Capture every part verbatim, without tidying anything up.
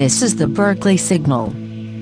This is the Berkeley Signal.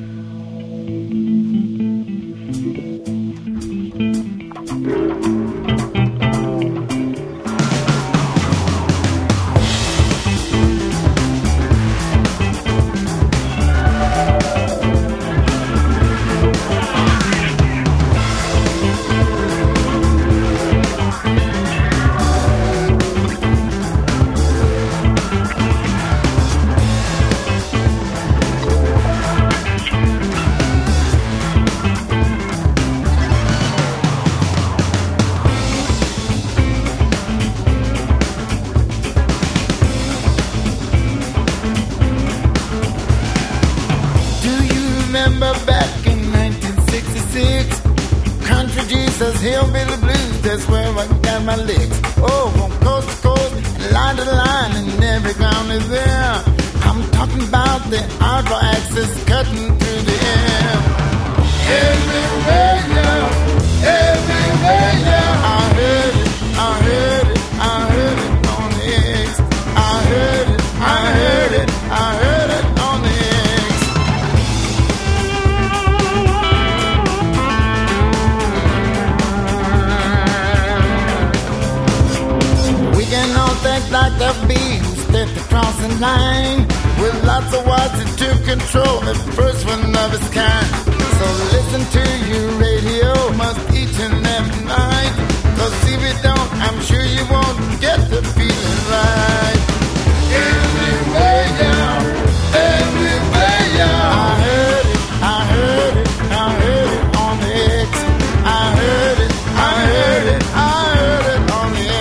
Hillbilly blues, that's where I got my licks. Oh, from coast to coast, line to line, and every ground is there. I'm talking about the outdoor axis cutting through the air. Everywhere, yeah, everywhere, yeah. I heard it, I heard it, I heard it on the X. I heard it, I heard it, I heard it on the X. Like the bee who stepped across the line with lots of watches to control the first one of its kind. So listen to your radio must each and every night, cause if you don't, I'm sure you won't get the feeling right. Everywhere, yeah, everywhere, yeah. I heard it, I heard it, I heard it on the X. I heard it, I heard it, I heard it on the X.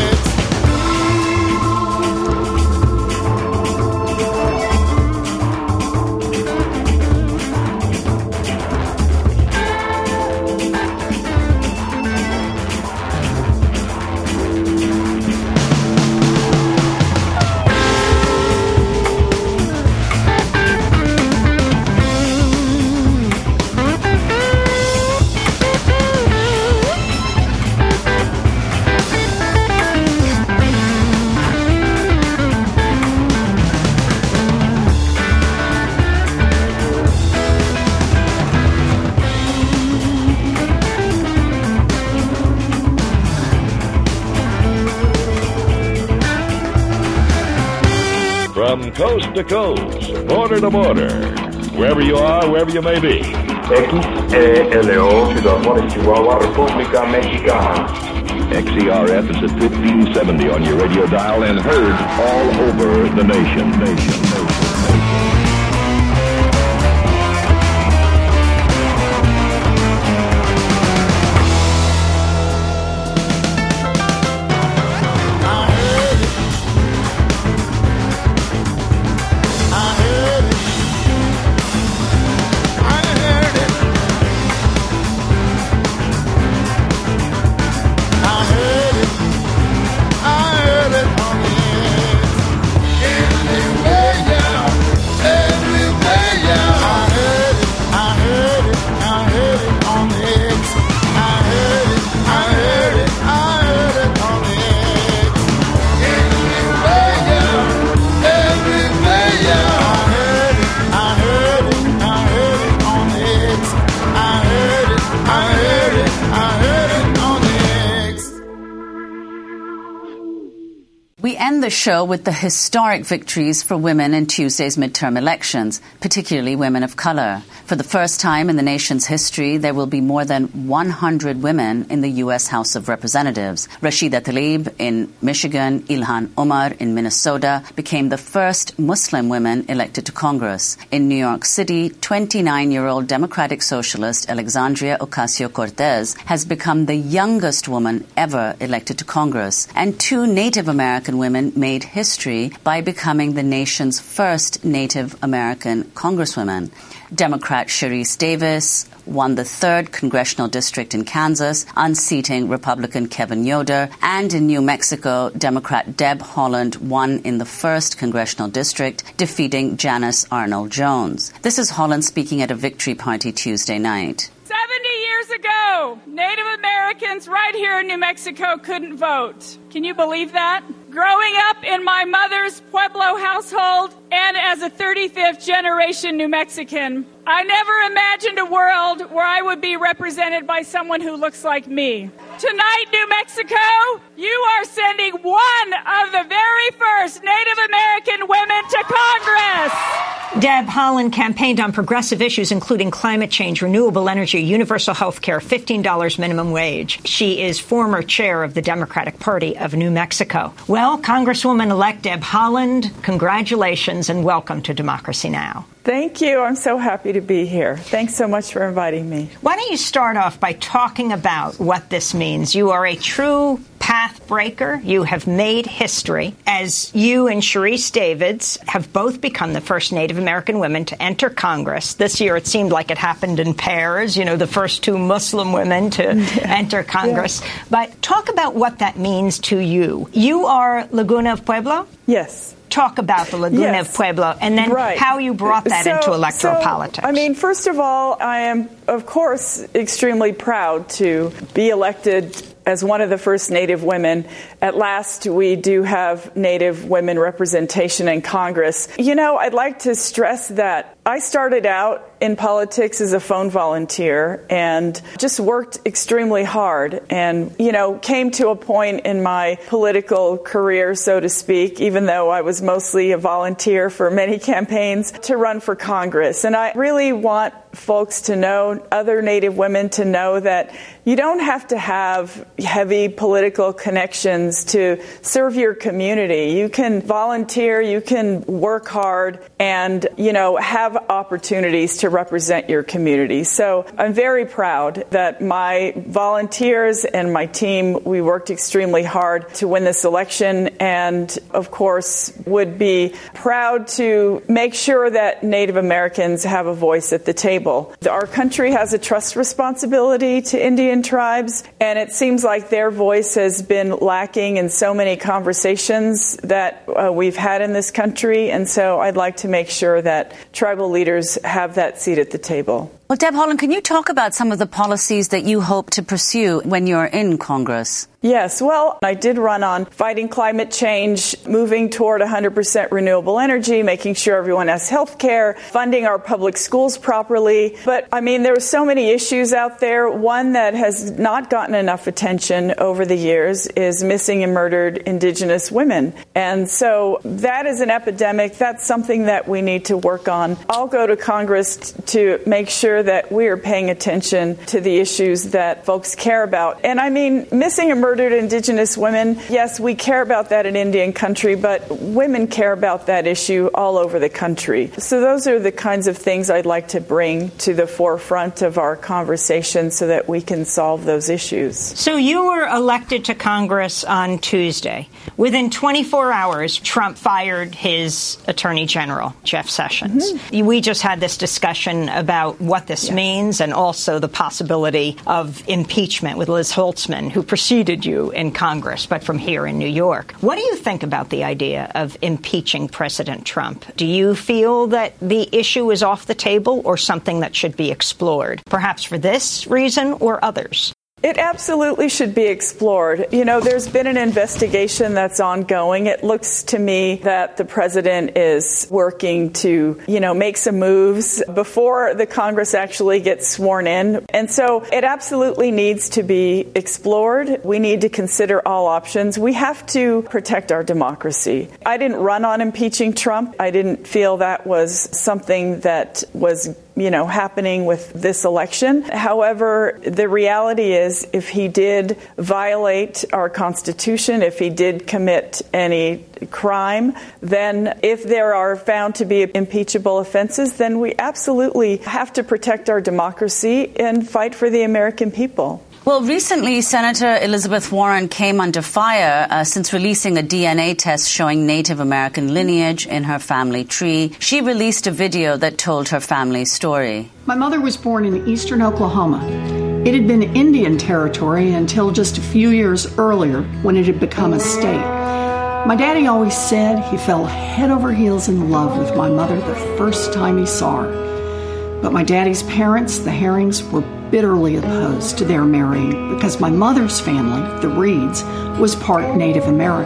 From coast to coast, border to border, wherever you are, wherever you may be. X E L O, Ciudad Chihuahua, República Mexicana. X E R F is at fifteen seventy on your radio dial and heard all over the nation, nation, nation, nation. The show with the historic victories for women in Tuesday's midterm elections, particularly women of color. For the first time in the nation's history, there will be more than one hundred women in the U S House of Representatives. Rashida Tlaib in Michigan, Ilhan Omar in Minnesota became the first Muslim woman elected to Congress. In New York City, twenty-nine-year-old Democratic Socialist Alexandria Ocasio-Cortez has become the youngest woman ever elected to Congress. And two Native American women made history by becoming the nation's first Native American congresswoman. Democrat Sharice Davis won the third congressional district in Kansas, unseating Republican Kevin Yoder. And in New Mexico, Democrat Deb Haaland won in the first congressional district, defeating Janice Arnold Jones. This is Haaland speaking at a victory party Tuesday night. seventy years ago, Native Americans right here in New Mexico couldn't vote. Can you believe that? Growing up in my mother's Pueblo household and as a thirty-fifth generation New Mexican, I never imagined a world where I would be represented by someone who looks like me. Tonight, New Mexico, you are sending one of the very first Native American women to Congress. Deb Haaland campaigned on progressive issues, including climate change, renewable energy, universal health care, fifteen dollars minimum wage. She is former chair of the Democratic Party of New Mexico. Well, Congresswoman-elect Deb Haaland, congratulations and welcome to Democracy Now! Thank you. I'm so happy to be here. Thanks so much for inviting me. Why don't you start off by talking about what this means? You are a true path breaker. You have made history as you and Sharice Davids have both become the first Native American women to enter Congress. This year it seemed like it happened in pairs, you know, the first two Muslim women to yeah. enter Congress. Yeah. But talk about what that means to you. You are Laguna of Pueblo? Yes. Talk about the Laguna yes. of Pueblo and then right. how you brought that so, into electoral so, politics. I mean, first of all, I am, of course, extremely proud to be elected as one of the first Native women. At last, we do have Native women representation in Congress. You know, I'd like to stress that I started out in politics as a phone volunteer and just worked extremely hard and, you know, came to a point in my political career, so to speak, even though I was mostly a volunteer for many campaigns, to run for Congress. And I really want folks to know, other Native women to know, that you don't have to have heavy political connections to serve your community. You can volunteer, you can work hard, and, you know, have opportunities to represent your community. So I'm very proud that my volunteers and my team, we worked extremely hard to win this election, and, of course, would be proud to make sure that Native Americans have a voice at the table. Our country has a trust responsibility to Indian tribes, and it seems like their voice has been lacking in so many conversations that uh, we've had in this country, and so I'd like to make sure that tribal leaders have that seat at the table. Well, Deb Haaland, can you talk about some of the policies that you hope to pursue when you're in Congress? Yes, well, I did run on fighting climate change, moving toward one hundred percent renewable energy, making sure everyone has health care, funding our public schools properly. But, I mean, there are so many issues out there. One that has not gotten enough attention over the years is missing and murdered Indigenous women. And so that is an epidemic. That's something that we need to work on. I'll go to Congress t- to make sure that we are paying attention to the issues that folks care about. And, I mean, missing and murdered Indigenous women, yes, we care about that in Indian country, but women care about that issue all over the country. So those are the kinds of things I'd like to bring to the forefront of our conversation so that we can solve those issues. So you were elected to Congress on Tuesday. Within twenty-four hours, Trump fired his Attorney General, Jeff Sessions. Mm-hmm. We just had this discussion about what this yes. means and also the possibility of impeachment with Liz Holtzman, who preceded you in Congress, but from here in New York. What do you think about the idea of impeaching President Trump? Do you feel that the issue is off the table or something that should be explored, perhaps for this reason or others? It absolutely should be explored. You know, there's been an investigation that's ongoing. It looks to me that the president is working to, you know, make some moves before the Congress actually gets sworn in. And so it absolutely needs to be explored. We need to consider all options. We have to protect our democracy. I didn't run on impeaching Trump. I didn't feel that was something that was you know, happening with this election. However, the reality is if he did violate our Constitution, if he did commit any crime, then if there are found to be impeachable offenses, then we absolutely have to protect our democracy and fight for the American people. Well, recently, Senator Elizabeth Warren came under fire uh, since releasing a D N A test showing Native American lineage in her family tree. She released a video that told her family's story. My mother was born in eastern Oklahoma. It had been Indian territory until just a few years earlier when it had become a state. My daddy always said he fell head over heels in love with my mother the first time he saw her. But my daddy's parents, the Herrings, were bitterly opposed to their marrying because my mother's family, the Reeds, was part Native American.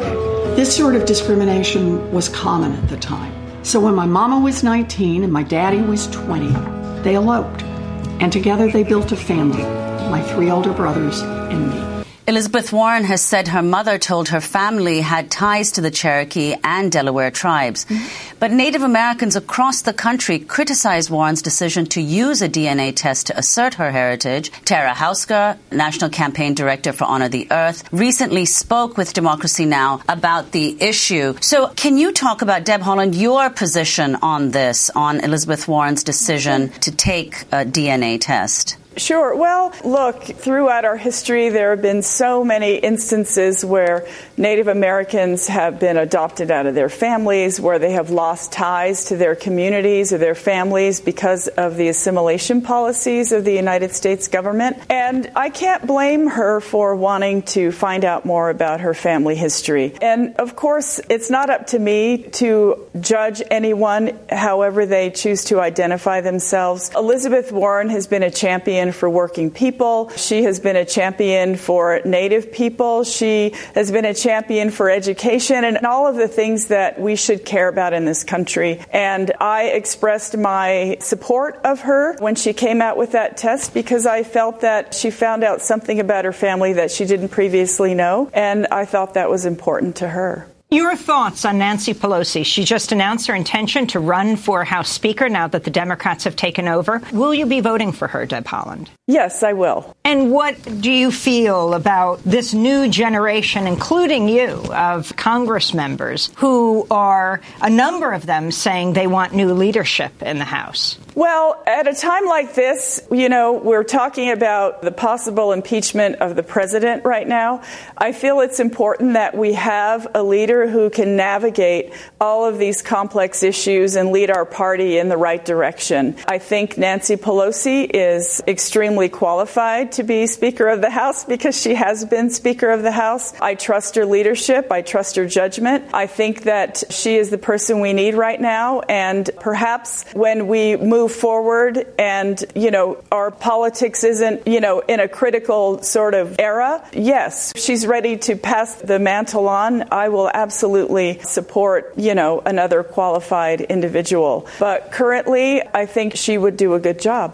This sort of discrimination was common at the time. So when my mama was nineteen and my daddy was twenty, they eloped. And together they built a family, my three older brothers and me. Elizabeth Warren has said her mother told her family had ties to the Cherokee and Delaware tribes. Mm-hmm. But Native Americans across the country criticize Warren's decision to use a D N A test to assert her heritage. Tara Houska, National Campaign Director for Honor the Earth, recently spoke with Democracy Now! About the issue. So can you talk about, Deb Haaland, your position on this, on Elizabeth Warren's decision to take a D N A test? Sure. Well, look, throughout our history, there have been so many instances where Native Americans have been adopted out of their families, where they have lost ties to their communities or their families because of the assimilation policies of the United States government. And I can't blame her for wanting to find out more about her family history. And of course, it's not up to me to judge anyone however they choose to identify themselves. Elizabeth Warren has been a champion for working people. She has been a champion for Native people. She has been a champion for education and all of the things that we should care about in this country. And I expressed my support of her when she came out with that test because I felt that she found out something about her family that she didn't previously know, and I thought that was important to her. Your thoughts on Nancy Pelosi? She just announced her intention to run for House Speaker now that the Democrats have taken over. Will you be voting for her, Deb Haaland? Yes, I will. And what do you feel about this new generation, including you, of Congress members who are, a number of them, saying they want new leadership in the House? Well, at a time like this, you know, we're talking about the possible impeachment of the president right now. I feel it's important that we have a leader who can navigate all of these complex issues and lead our party in the right direction. I think Nancy Pelosi is extremely qualified to be Speaker of the House because she has been Speaker of the House. I trust her leadership. I trust her judgment. I think that she is the person we need right now. And perhaps when we move forward and, you know, our politics isn't, you know, in a critical sort of era, yes, she's ready to pass the mantle on. I will absolutely support, you know, another qualified individual. But currently, I think she would do a good job.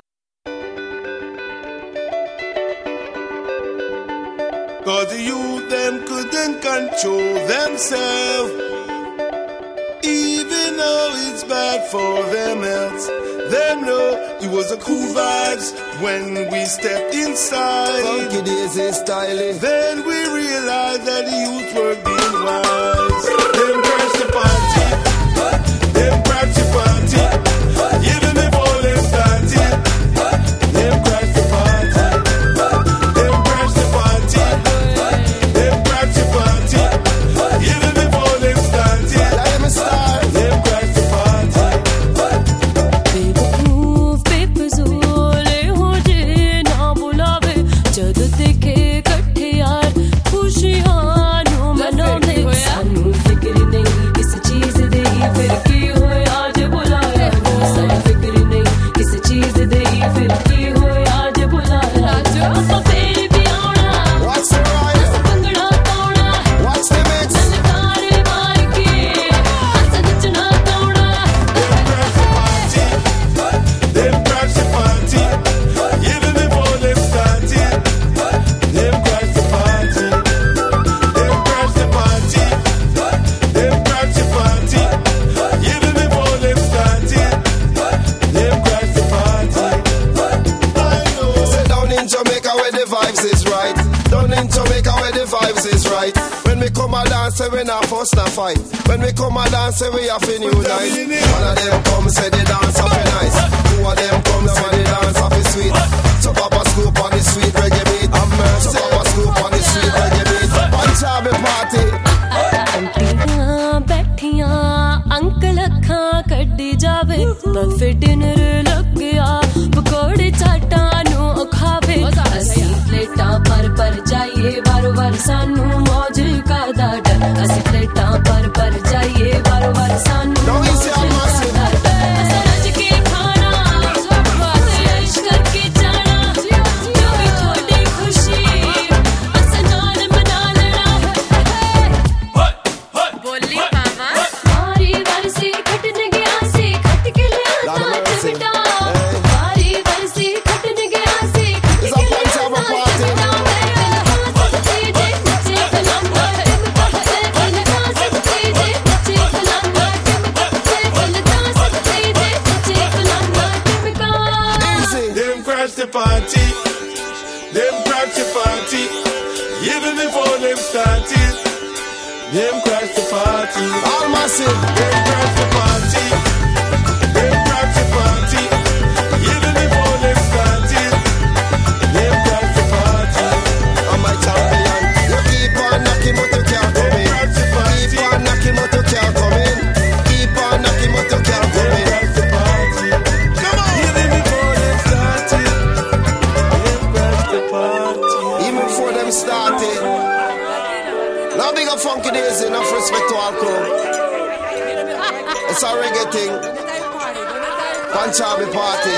Cause the youth, them couldn't control themselves. Even though it's bad for them health, them know it was a cool vibes when we stepped inside. Funky days is styling. Then we realized that the youth were being wise. Them crash the party, them crash the party, even before them started. Them crash the party, them crash the party, them crash the party, even before them started. Let me start. Them crash the party. Beowulf papers ole hoje na bulave jad dekhe ikkathe yaar khushiyan nu manave sanu fikr nahi kis cheez de fir ki hoye aaj bulaya sanu fikr nahi kis cheez de fir ki hoye aaj bulaya apna fer bhi auna what's the right bangda pauna what's the mix sankaare maar ke sajna tauna them crash the party even before them started. Them crash the party, them crash the party, them crash the party even before them started. Them crash the party. I know. Sit down in Jamaica where the vibes is right. Down in Jamaica where the vibes is right. When we come a dance, say we not fuss, not fight. When we come a dance, say we have to unite. One of them come, say the dance have nice. Two of them come, say the dance have sweet. So Papa Scoop on the sweet reggae beat. So Papa Scoop on the sweet reggae beat. Punjabi party. Auntiyan baithiyan uncle akhan kaddi jaave buffet dinner lag gaya pakode chaata nu khave asi pleta par par jaiye var var sanu mauj ka da dar asi pleta par par jaiye var var sanu mauj ka da dar saraj ke khana aish karke jana jo bhi thodi khushi asnan mana lena Them crash the party. All massive. Them crash the party. Them crash the party. Even before them started. Them crash the party. I'm my champion. You keep on knocking, but you can't come in. Keep on knocking, but you can't come in. Keep on knocking, but you can't come in. Crash the party. Come on. Even before them started. Them crash the party. Even before them started. Now big up Funky Days, enough respect to our crew. It's a reggae thing. Punjabi party.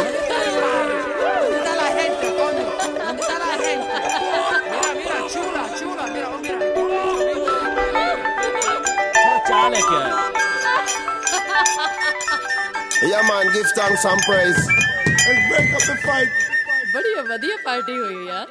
Yeah man, give thanks and praise. Let's break up the fight. बड़ी बढ़िया party हुई यार.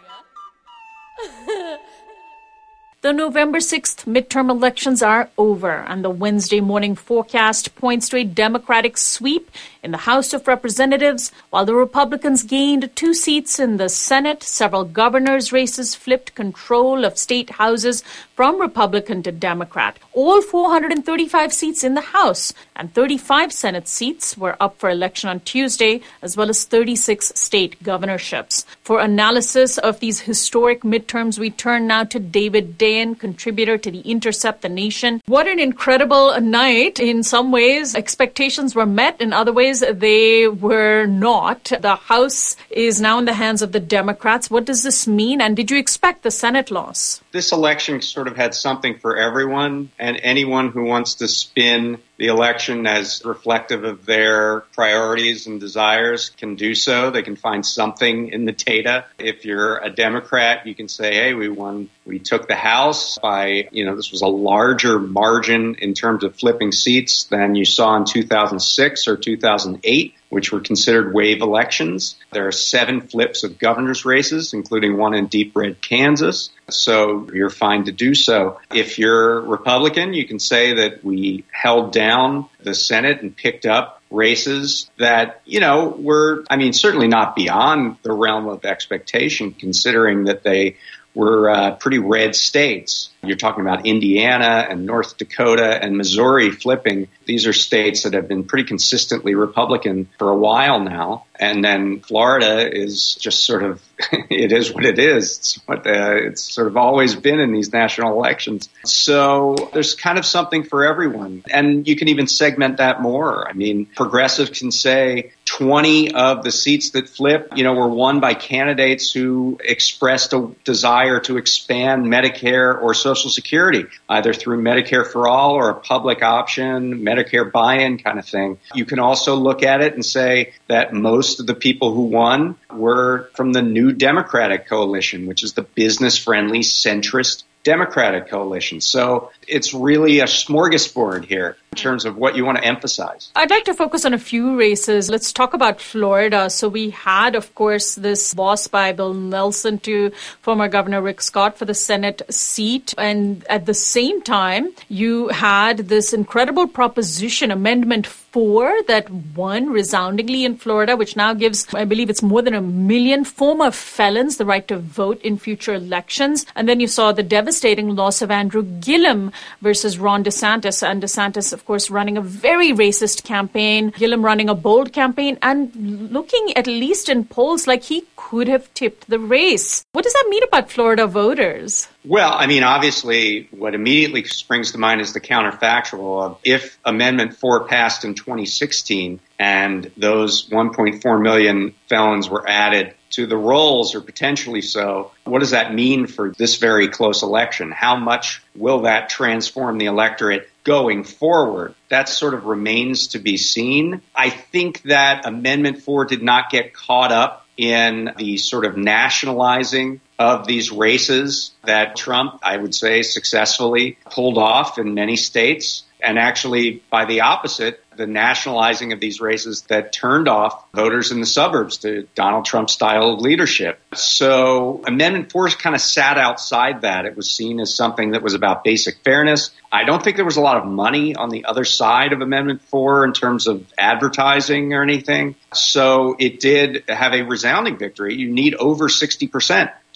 The November sixth midterm elections are over, and the Wednesday morning forecast points to a Democratic sweep in the House of Representatives, while the Republicans gained two seats in the Senate. Several governors' races flipped control of state houses from Republican to Democrat. All four hundred thirty-five seats in the House and thirty-five Senate seats were up for election on Tuesday, as well as thirty-six state governorships. For analysis of these historic midterms, we turn now to David Dayen, contributor to The Intercept, The Nation. What an incredible night. In some ways, expectations were met. In other ways, they were not. The House is now in the hands of the Democrats. What does this mean? And did you expect the Senate loss? This election sort of had something for everyone, and anyone who wants to spin the election as reflective of their priorities and desires can do so. They can find something in the data. If you're a Democrat, you can say, hey, we won, we took the House by, you know, this was a larger margin in terms of flipping seats than you saw in two thousand six or two thousand eight, which were considered wave elections. There are seven flips of governor's races, including one in deep red Kansas. So you're fine to do so. If you're Republican, you can say that we held down the Senate and picked up races that, you know, were, I mean, certainly not beyond the realm of expectation, considering that they were uh, pretty red states. You're talking about Indiana and North Dakota and Missouri flipping. These are states that have been pretty consistently Republican for a while now. And then Florida is just sort of, it is what it is. It's what uh, it's sort of always been in these national elections. So there's kind of something for everyone. And you can even segment that more. I mean, progressives can say twenty of the seats that flip, you know, were won by candidates who expressed a desire to expand Medicare or Social Security, either through Medicare for All or a public option, Medicare buy-in kind of thing. You can also look at it and say that most of the people who won were from the New Democratic Coalition, which is the business-friendly, centrist Democratic coalition. So it's really a smorgasbord here in terms of what you want to emphasize. I'd like to focus on a few races. Let's talk about Florida. So we had, of course, this loss by Bill Nelson to former Governor Rick Scott for the Senate seat. And at the same time, you had this incredible proposition, Amendment four, that won resoundingly in Florida, which now gives, I believe it's more than a million former felons the right to vote in future elections. And then you saw the devastating loss of Andrew Gillum versus Ron DeSantis. And DeSantis, of course, running a very racist campaign, Gillum running a bold campaign and looking, at least in polls, like he could have tipped the race. What does that mean about Florida voters? Well, I mean, obviously, what immediately springs to mind is the counterfactual of if Amendment four passed in twenty sixteen and those one point four million felons were added to the rolls, or potentially so, what does that mean for this very close election? How much will that transform the electorate going forward? That sort of remains to be seen. I think that Amendment four did not get caught up in the sort of nationalizing of these races that Trump, I would say, successfully pulled off in many states. And actually, by the opposite, the nationalizing of these races that turned off voters in the suburbs to Donald Trump's style of leadership. So Amendment four kind of sat outside that. It was seen as something that was about basic fairness. I don't think there was a lot of money on the other side of Amendment four in terms of advertising or anything. So it did have a resounding victory. You need over sixty percent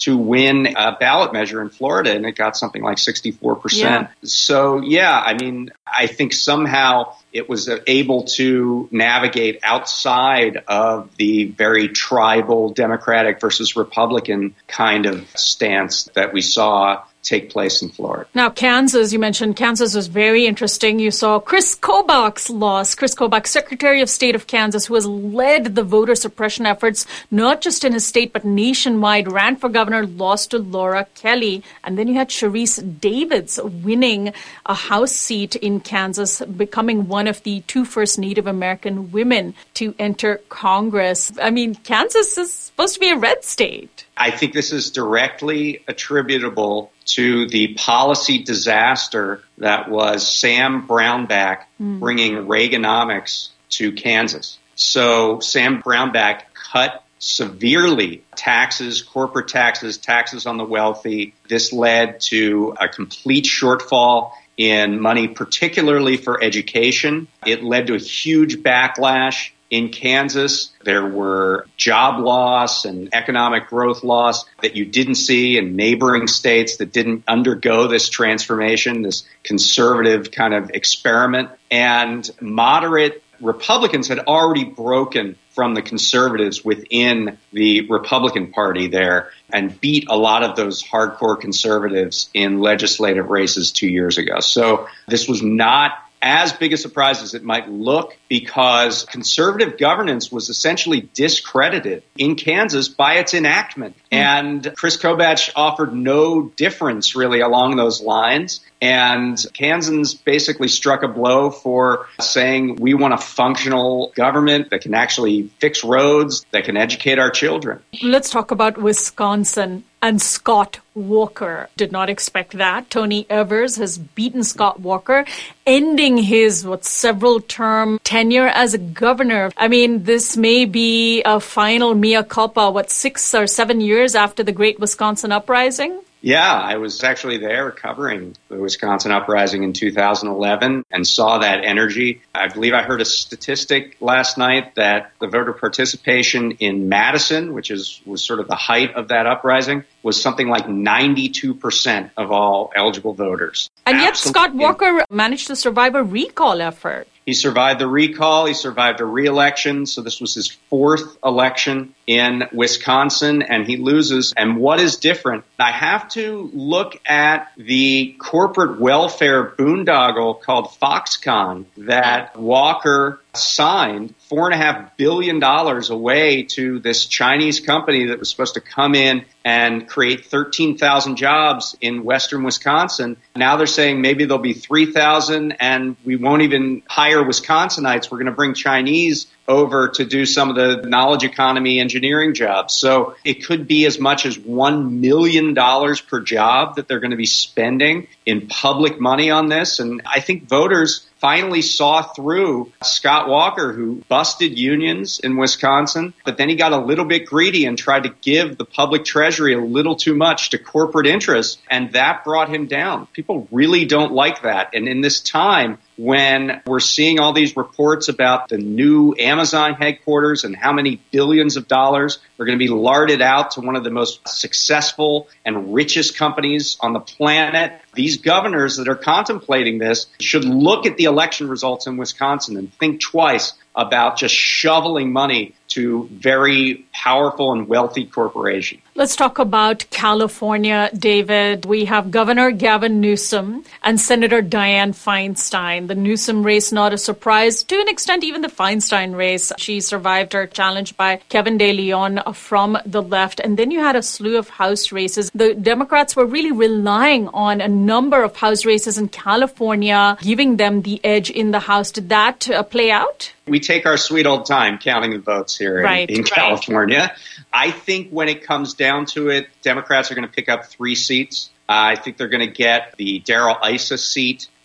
to win a ballot measure in Florida, and it got something like sixty-four percent. Yeah. So, yeah, I mean, I think somehow it was able to navigate outside of the very tribal Democratic versus Republican kind of stance that we saw take place in Florida. Now, Kansas, you mentioned Kansas was very interesting. You saw Chris Kobach's loss. Chris Kobach, Secretary of State of Kansas, who has led the voter suppression efforts, not just in his state, but nationwide, ran for governor, lost to Laura Kelly. And then you had Sharice Davids winning a House seat in Kansas, becoming one of the two first Native American women to enter Congress. I mean, Kansas is supposed to be a red state. I think this is directly attributable to the policy disaster that was Sam Brownback mm. bringing Reaganomics to Kansas. So Sam Brownback cut severely taxes, corporate taxes, taxes on the wealthy. This led to a complete shortfall in money, particularly for education. It led to a huge backlash in Kansas. There were job loss and economic growth loss that you didn't see in neighboring states that didn't undergo this transformation, this conservative kind of experiment. And moderate Republicans had already broken from the conservatives within the Republican Party there and beat a lot of those hardcore conservatives in legislative races two years ago. So this was not as big a surprise as it might look, because conservative governance was essentially discredited in Kansas by its enactment. And Chris Kobach offered no difference really along those lines. And Kansans basically struck a blow for saying we want a functional government that can actually fix roads, that can educate our children. Let's talk about Wisconsin and Scott Walker. Did not expect that. Tony Evers has beaten Scott Walker, ending his, what, several-term tenure as a governor. I mean, this may be a final mea culpa, what, six or seven years after the Great Wisconsin Uprising? Yeah, I was actually there covering the Wisconsin Uprising in two thousand eleven and saw that energy. I believe I heard a statistic last night that the voter participation in Madison, which is was sort of the height of that uprising, was something like ninety-two percent of all eligible voters. And yet Absolutely. Scott Walker managed to survive a recall effort. He survived the recall. He survived a re-election. So this was his fourth election in Wisconsin, and he loses. And what is different? I have to look at the corporate welfare boondoggle called Foxconn that Walker signed four and a half billion dollars away to this Chinese company that was supposed to come in and create thirteen thousand jobs in western Wisconsin. Now they're saying maybe there'll be three thousand and we won't even hire Wisconsinites. We're going to bring Chinese over to do some of the knowledge economy engineering jobs. So it could be as much as one million dollars per job that they're going to be spending in public money on this. And I think voters finally saw through Scott Walker, who busted unions in Wisconsin, but then he got a little bit greedy and tried to give the public treasury a little too much to corporate interests, and that brought him down. People really don't like that. And in this time, when we're seeing all these reports about the new Amazon headquarters and how many billions of dollars are going to be larded out to one of the most successful and richest companies on the planet, these governors that are contemplating this should look at the election results in Wisconsin and think twice about just shoveling money to very powerful and wealthy corporations. Let's talk about California, David. We have Governor Gavin Newsom and Senator Dianne Feinstein. The Newsom race, not a surprise. To an extent, even the Feinstein race. She survived her challenge by Kevin De Leon from the left. And then you had a slew of House races. The Democrats were really relying on a number of House races in California, giving them the edge in the House. Did that uh, play out? We take our sweet old time counting the votes here in, right, in right. California. I think when it comes down to it, Democrats are going to pick up three seats. Uh, I think they're going to get the Darrell Issa seat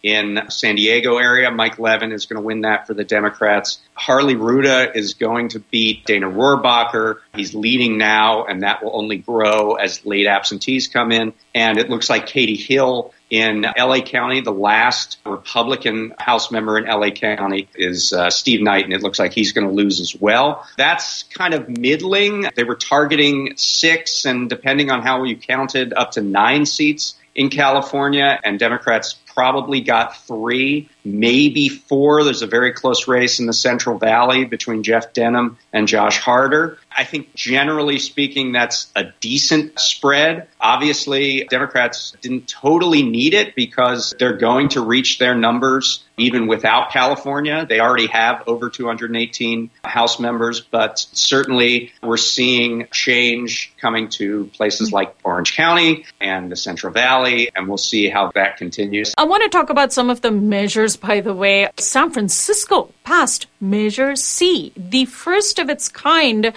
in San Diego area. Mike Levin is going to win that for the Democrats. Harley Ruda is going to beat Dana Rohrabacher. He's leading now, and that will only grow as late absentees come in. And it looks like Katie Hill in L A County, the last Republican House member in L A County, is uh, Steve Knight, and it looks like he's going to lose as well. That's kind of middling. They were targeting six, and depending on how you counted, up to nine seats in California, and Democrats probably got three, maybe four. There's a very close race in the Central Valley between Jeff Denham and Josh Harder. I think generally speaking, that's a decent spread. Obviously, Democrats didn't totally need it because they're going to reach their numbers even without California. They already have over two hundred eighteen House members, but certainly we're seeing change coming to places like Orange County and the Central Valley, and we'll see how that continues. I want to talk about some of the measures, by the way. San Francisco passed Measure C, the first of its kind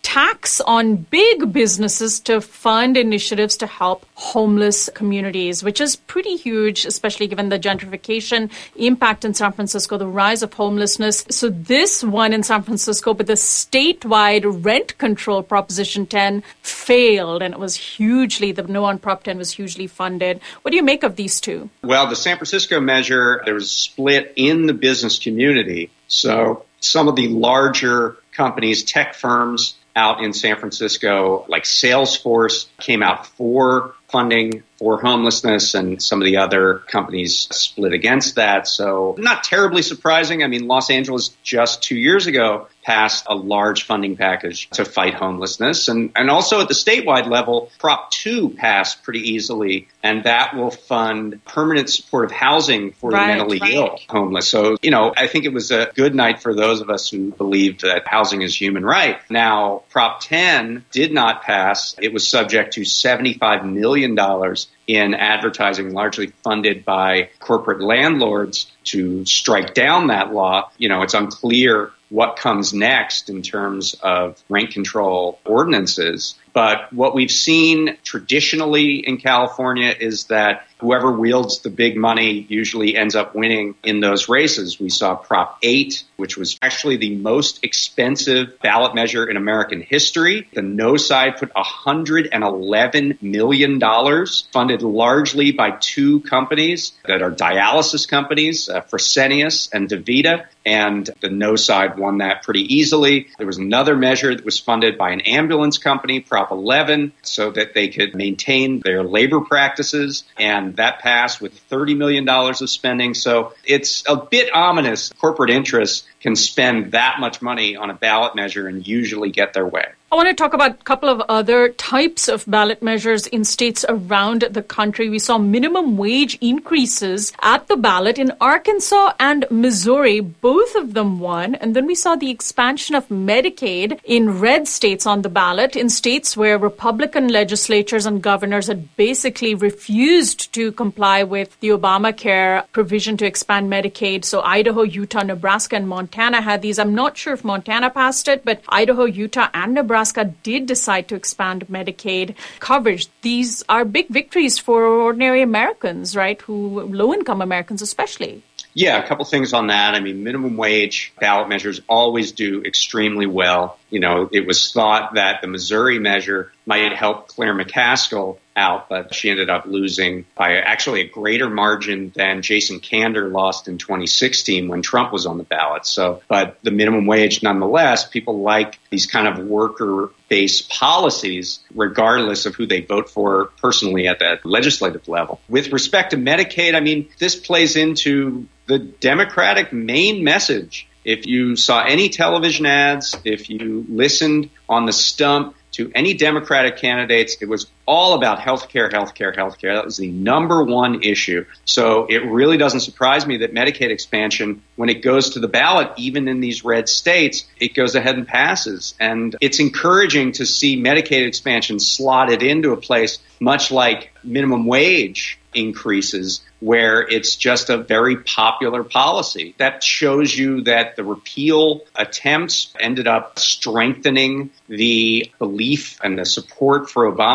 tax on big businesses to fund initiatives to help homeless communities, which is pretty huge, especially given the gentrification impact in San Francisco, the rise of homelessness. So this one in San Francisco, but the statewide rent control Proposition ten failed, and it was hugely, the no on Prop ten was hugely funded. What do you make of these two? Well, the San Francisco measure, there was a split in the business community. So some of the larger companies, tech firms out in San Francisco, like Salesforce, came out for funding for homelessness, and some of the other companies split against that. So not terribly surprising. I mean, Los Angeles just two years ago passed a large funding package to fight homelessness. And, and also at the statewide level, Prop two passed pretty easily, and that will fund permanent supportive housing for right, the mentally right. ill homeless. So, you know, I think it was a good night for those of us who believe that housing is human right. Now, Prop ten did not pass. It was subject to seventy-five million dollars in advertising, largely funded by corporate landlords, to strike down that law. You know, it's unclear what comes next in terms of rent control ordinances. But what we've seen traditionally in California is that whoever wields the big money usually ends up winning in those races. We saw Prop eight, which was actually the most expensive ballot measure in American history. The no side put one hundred eleven million dollars, funded largely by two companies that are dialysis companies, uh, Fresenius and DaVita, and the no side won that pretty easily. There was another measure that was funded by an ambulance company, Prop eleven, so that they could maintain their labor practices, and that passed with thirty million dollars of spending. So it's a bit ominous. Corporate interests can spend that much money on a ballot measure and usually get their way. I want to talk about a couple of other types of ballot measures in states around the country. We saw minimum wage increases at the ballot in Arkansas and Missouri. Both of them won. And then we saw the expansion of Medicaid in red states on the ballot, in states where Republican legislatures and governors had basically refused to comply with the Obamacare provision to expand Medicaid. So Idaho, Utah, Nebraska, and Montana had these. I'm not sure if Montana passed it, but Idaho, Utah, and Nebraska Nebraska did decide to expand Medicaid coverage. These are big victories for ordinary Americans, right, who low-income Americans especially. Yeah, a couple things on that. I mean, minimum wage ballot measures always do extremely well. You know, it was thought that the Missouri measure might help Claire McCaskill out, but she ended up losing by actually a greater margin than Jason Kander lost in twenty sixteen when Trump was on the ballot. So, but the minimum wage, nonetheless, people like these kind of worker-based policies, regardless of who they vote for personally at that legislative level. With respect to Medicaid, I mean, this plays into the Democratic main message. If you saw any television ads, if you listened on the stump to any Democratic candidates, it was all about healthcare, healthcare, healthcare. That was the number one issue. So it really doesn't surprise me that Medicaid expansion, when it goes to the ballot, even in these red states, it goes ahead and passes. And it's encouraging to see Medicaid expansion slotted into a place much like minimum wage increases, where it's just a very popular policy. That shows you that the repeal attempts ended up strengthening the belief and the support for Obamacare.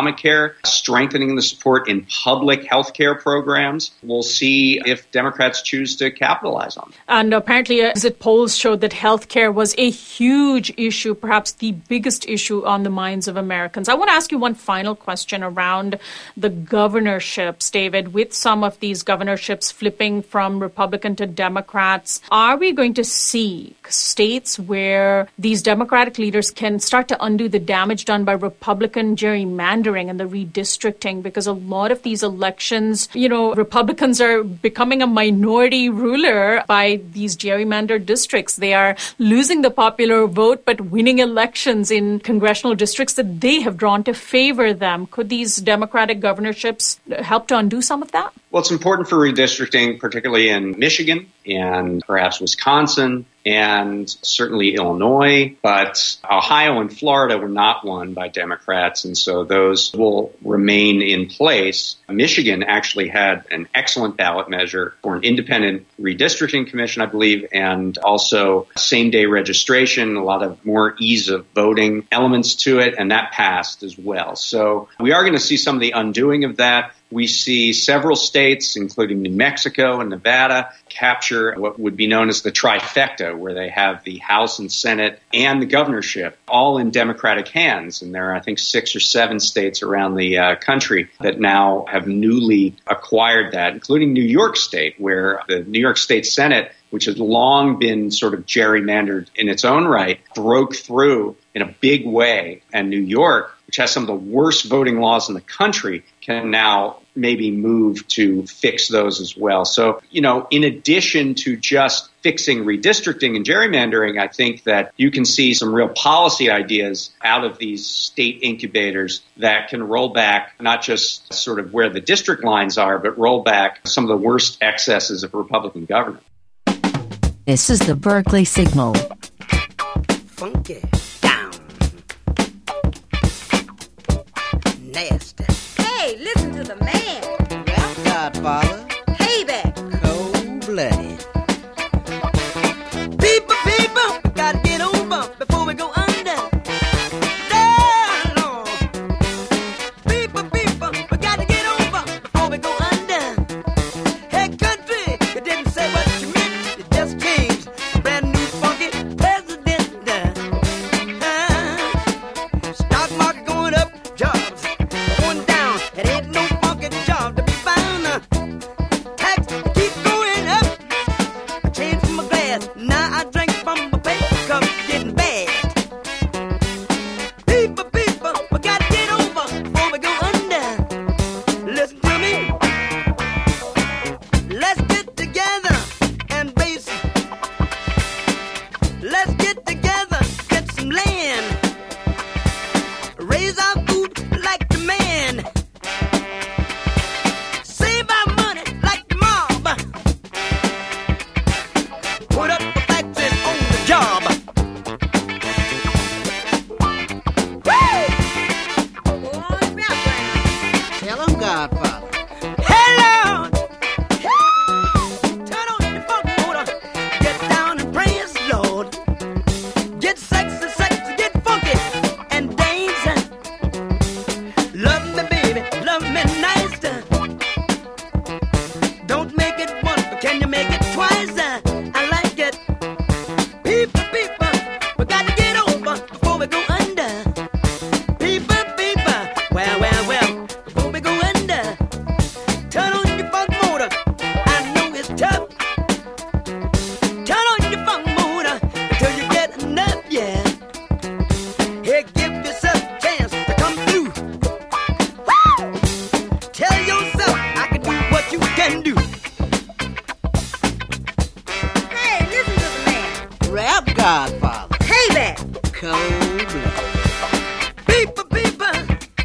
care, strengthening the support in public health care programs. We'll see if Democrats choose to capitalize on it. And apparently, exit polls showed that health care was a huge issue, perhaps the biggest issue on the minds of Americans. I want to ask you one final question around the governorships, David. With some of these governorships flipping from Republican to Democrats, are we going to see states where these Democratic leaders can start to undo the damage done by Republican gerrymandering and the redistricting? Because a lot of these elections, you know, Republicans are becoming a minority ruler by these gerrymandered districts. They are losing the popular vote, but winning elections in congressional districts that they have drawn to favor them. Could these Democratic governorships help to undo some of that? Well, it's important for redistricting, particularly in Michigan and perhaps Wisconsin and certainly Illinois. But Ohio and Florida were not won by Democrats, and so those will remain in place. Michigan actually had an excellent ballot measure for an independent redistricting commission, I believe, and also same-day registration, a lot of more ease of voting elements to it, and that passed as well. So we are going to see some of the undoing of that. We see several states, including New Mexico and Nevada, capture what would be known as the trifecta, where they have the House and Senate and the governorship all in Democratic hands. And there are, I think, six or seven states around the uh, country that now have newly acquired that, including New York State, where the New York State Senate, which has long been sort of gerrymandered in its own right, broke through in a big way. And New York, which has some of the worst voting laws in the country, can now maybe move to fix those as well. So, you know, in addition to just fixing redistricting and gerrymandering, I think that you can see some real policy ideas out of these state incubators that can roll back not just sort of where the district lines are, but roll back some of the worst excesses of Republican government. This is the Berkeley Signal. Funky. Down. Nasty. Hey, listen to the man. Rap Godfather. Payback. Cold-blooded. People, people, we gotta get over before we go under. Down, Lord. People, people, we gotta get over before we go under. Hey, country, you didn't say what you meant. You just changed. Brand new funky president. Uh, stock market going up, jobs going down. It ain't no funky job to be found. Uh, tax keep going up. I changed from my glass, now I drink from my paper cup, getting bad. People, people, we gotta get over before we go under. Listen to me. Let's get together and base. Let's get together, get some land. Raise our food like the man. Save our money like the mob. Put up the factories on the job. Tell 'em, Godfather. Hello. Turn on the funk motor. Get down and praise the Lord. Get sexy, sexy, get funky and dance. Love me, baby, love me nice. Don't make it once, but can you make it twice? I like it. People, people, we got to get over before we go under. People, people, well, well, well, before we go under. Turn on your funk motor. I know it's tough. Turn on your funk motor until you get enough, yeah. Hey, give yourself a chance to come through. Woo! Tell yourself I can do what you can do. Hey, listen to the man. Rap Godfather. Payback. Cold-blooded. People, people.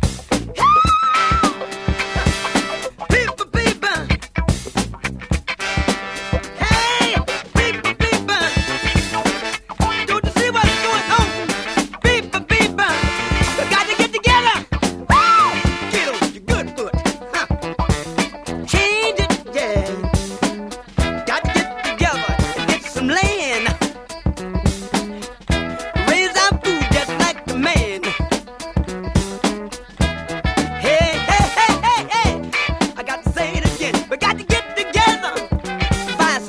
People, people. Hey, people, people. Don't you see what's going on? People, people. We got to get together. Woo! Get on your good foot. Huh. Change it, yeah. Got to get together and get some land. Raise our food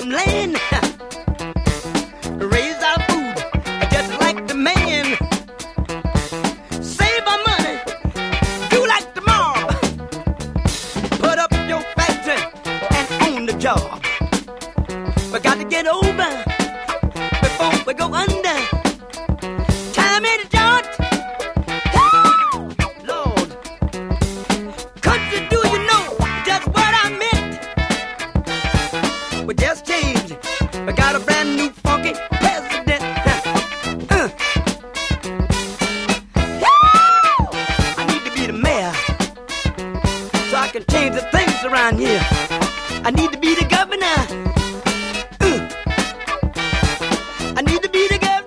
land. Raise our food just like the man. Save our money, do like the mob. Put up your factory and own the job. We got to get over before we go under. Time in the joint. Lord, country, do you know just what I meant? We just changed. We got a brand new funky president. Uh. I need to be the mayor so I can change the things around here. I need to be the governor. Uh. I need to be the governor.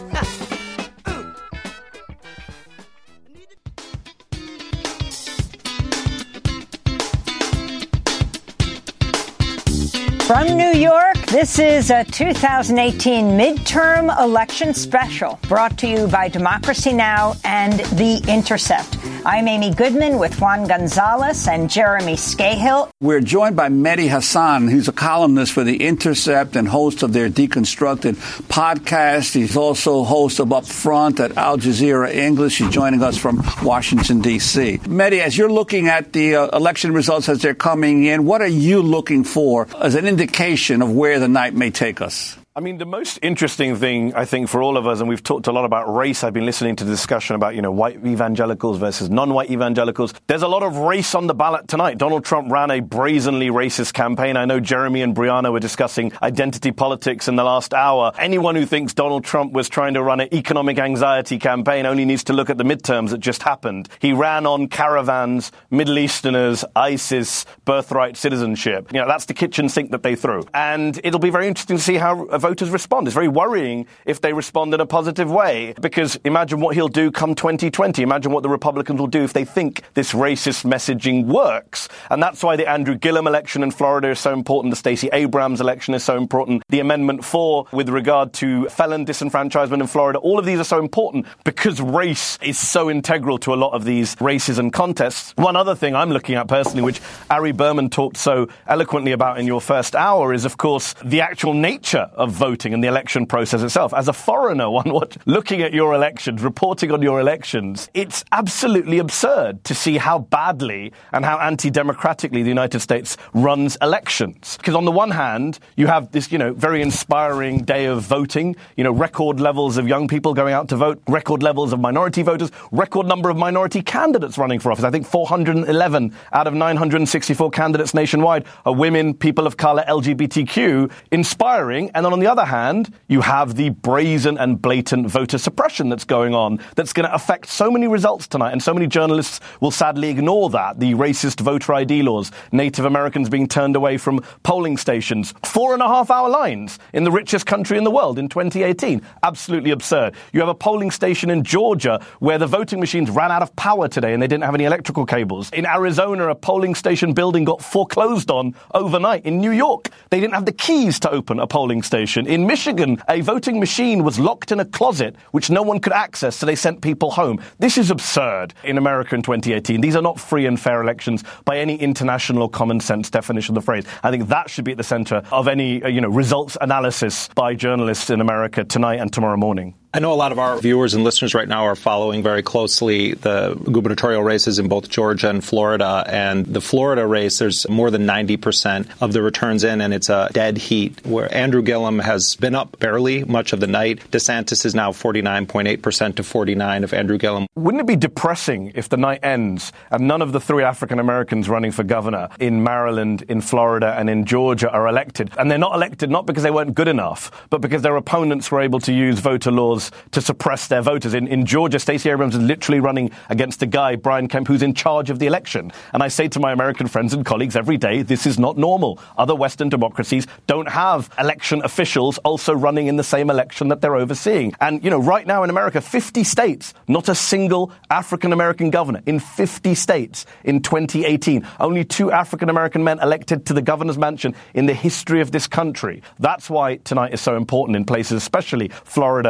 From New York, this is a two thousand eighteen midterm election special brought to you by Democracy Now! And The Intercept. I'm Amy Goodman with Juan Gonzalez and Jeremy Scahill. We're joined by Mehdi Hasan, who's a columnist for The Intercept and host of their Deconstructed podcast. He's also host of Up Front at Al Jazeera English. He's joining us from Washington, D C. Mehdi, as you're looking at the uh, election results as they're coming in, what are you looking for as an indication of where the night may take us? I mean, the most interesting thing, I think, for all of us, and we've talked a lot about race. I've been listening to the discussion about, you know, white evangelicals versus non-white evangelicals. There's a lot of race on the ballot tonight. Donald Trump ran a brazenly racist campaign. I know Jeremy and Brianna were discussing identity politics in the last hour. Anyone who thinks Donald Trump was trying to run an economic anxiety campaign only needs to look at the midterms that just happened. He ran on caravans, Middle Easterners, ISIS, birthright citizenship. You know, that's the kitchen sink that they threw. And it'll be very interesting to see how voters respond. It's very worrying if they respond in a positive way, because imagine what he'll do come twenty twenty. Imagine what the Republicans will do if they think this racist messaging works. And that's why the Andrew Gillum election in Florida is so important. The Stacey Abrams election is so important. The Amendment four with regard to felon disenfranchisement in Florida. All of these are so important because race is so integral to a lot of these races and contests. One other thing I'm looking at personally, which Ari Berman talked so eloquently about in your first hour, is, of course, the actual nature of voting and the election process itself. As a foreigner, one what, looking at your elections, reporting on your elections, it's absolutely absurd to see how badly and how anti-democratically the United States runs elections. Because on the one hand, you have this, you know, very inspiring day of voting, you know, record levels of young people going out to vote, record levels of minority voters, record number of minority candidates running for office. I think four hundred eleven out of nine hundred sixty-four candidates nationwide are women, people of color, L G B T Q, inspiring. And then on the other hand, you have the brazen and blatant voter suppression that's going on that's going to affect so many results tonight, and so many journalists will sadly ignore that. The racist voter I D laws, Native Americans being turned away from polling stations, four and a half hour lines in the richest country in the world in twenty eighteen. Absolutely absurd. You have a polling station in Georgia where the voting machines ran out of power today and they didn't have any electrical cables. In Arizona, a polling station building got foreclosed on overnight. In New York, they didn't have the keys to open a polling station. In Michigan, a voting machine was locked in a closet which no one could access, so they sent people home. This is absurd in America in twenty eighteen. These are not free and fair elections by any international or common sense definition of the phrase. I think that should be at the center of any, uh, you know, results analysis by journalists in America tonight and tomorrow morning. I know a lot of our viewers and listeners right now are following very closely the gubernatorial races in both Georgia and Florida. And the Florida race, there's more than ninety percent of the returns in, and it's a dead heat where Andrew Gillum has been up barely much of the night. DeSantis is now forty-nine point eight percent to forty-nine of Andrew Gillum. Wouldn't it be depressing if the night ends and none of the three African Americans running for governor in Maryland, in Florida, and in Georgia are elected? And they're not elected not because they weren't good enough, but because their opponents were able to use voter laws to suppress their voters. In, in Georgia, Stacey Abrams is literally running against a guy, Brian Kemp, who's in charge of the election. And I say to my American friends and colleagues every day, this is not normal. Other Western democracies don't have election officials also running in the same election that they're overseeing. And, you know, right now in America, fifty states, not a single African-American governor in fifty states in twenty eighteen. Only two African-American men elected to the governor's mansion in the history of this country. That's why tonight is so important in places, especially Florida and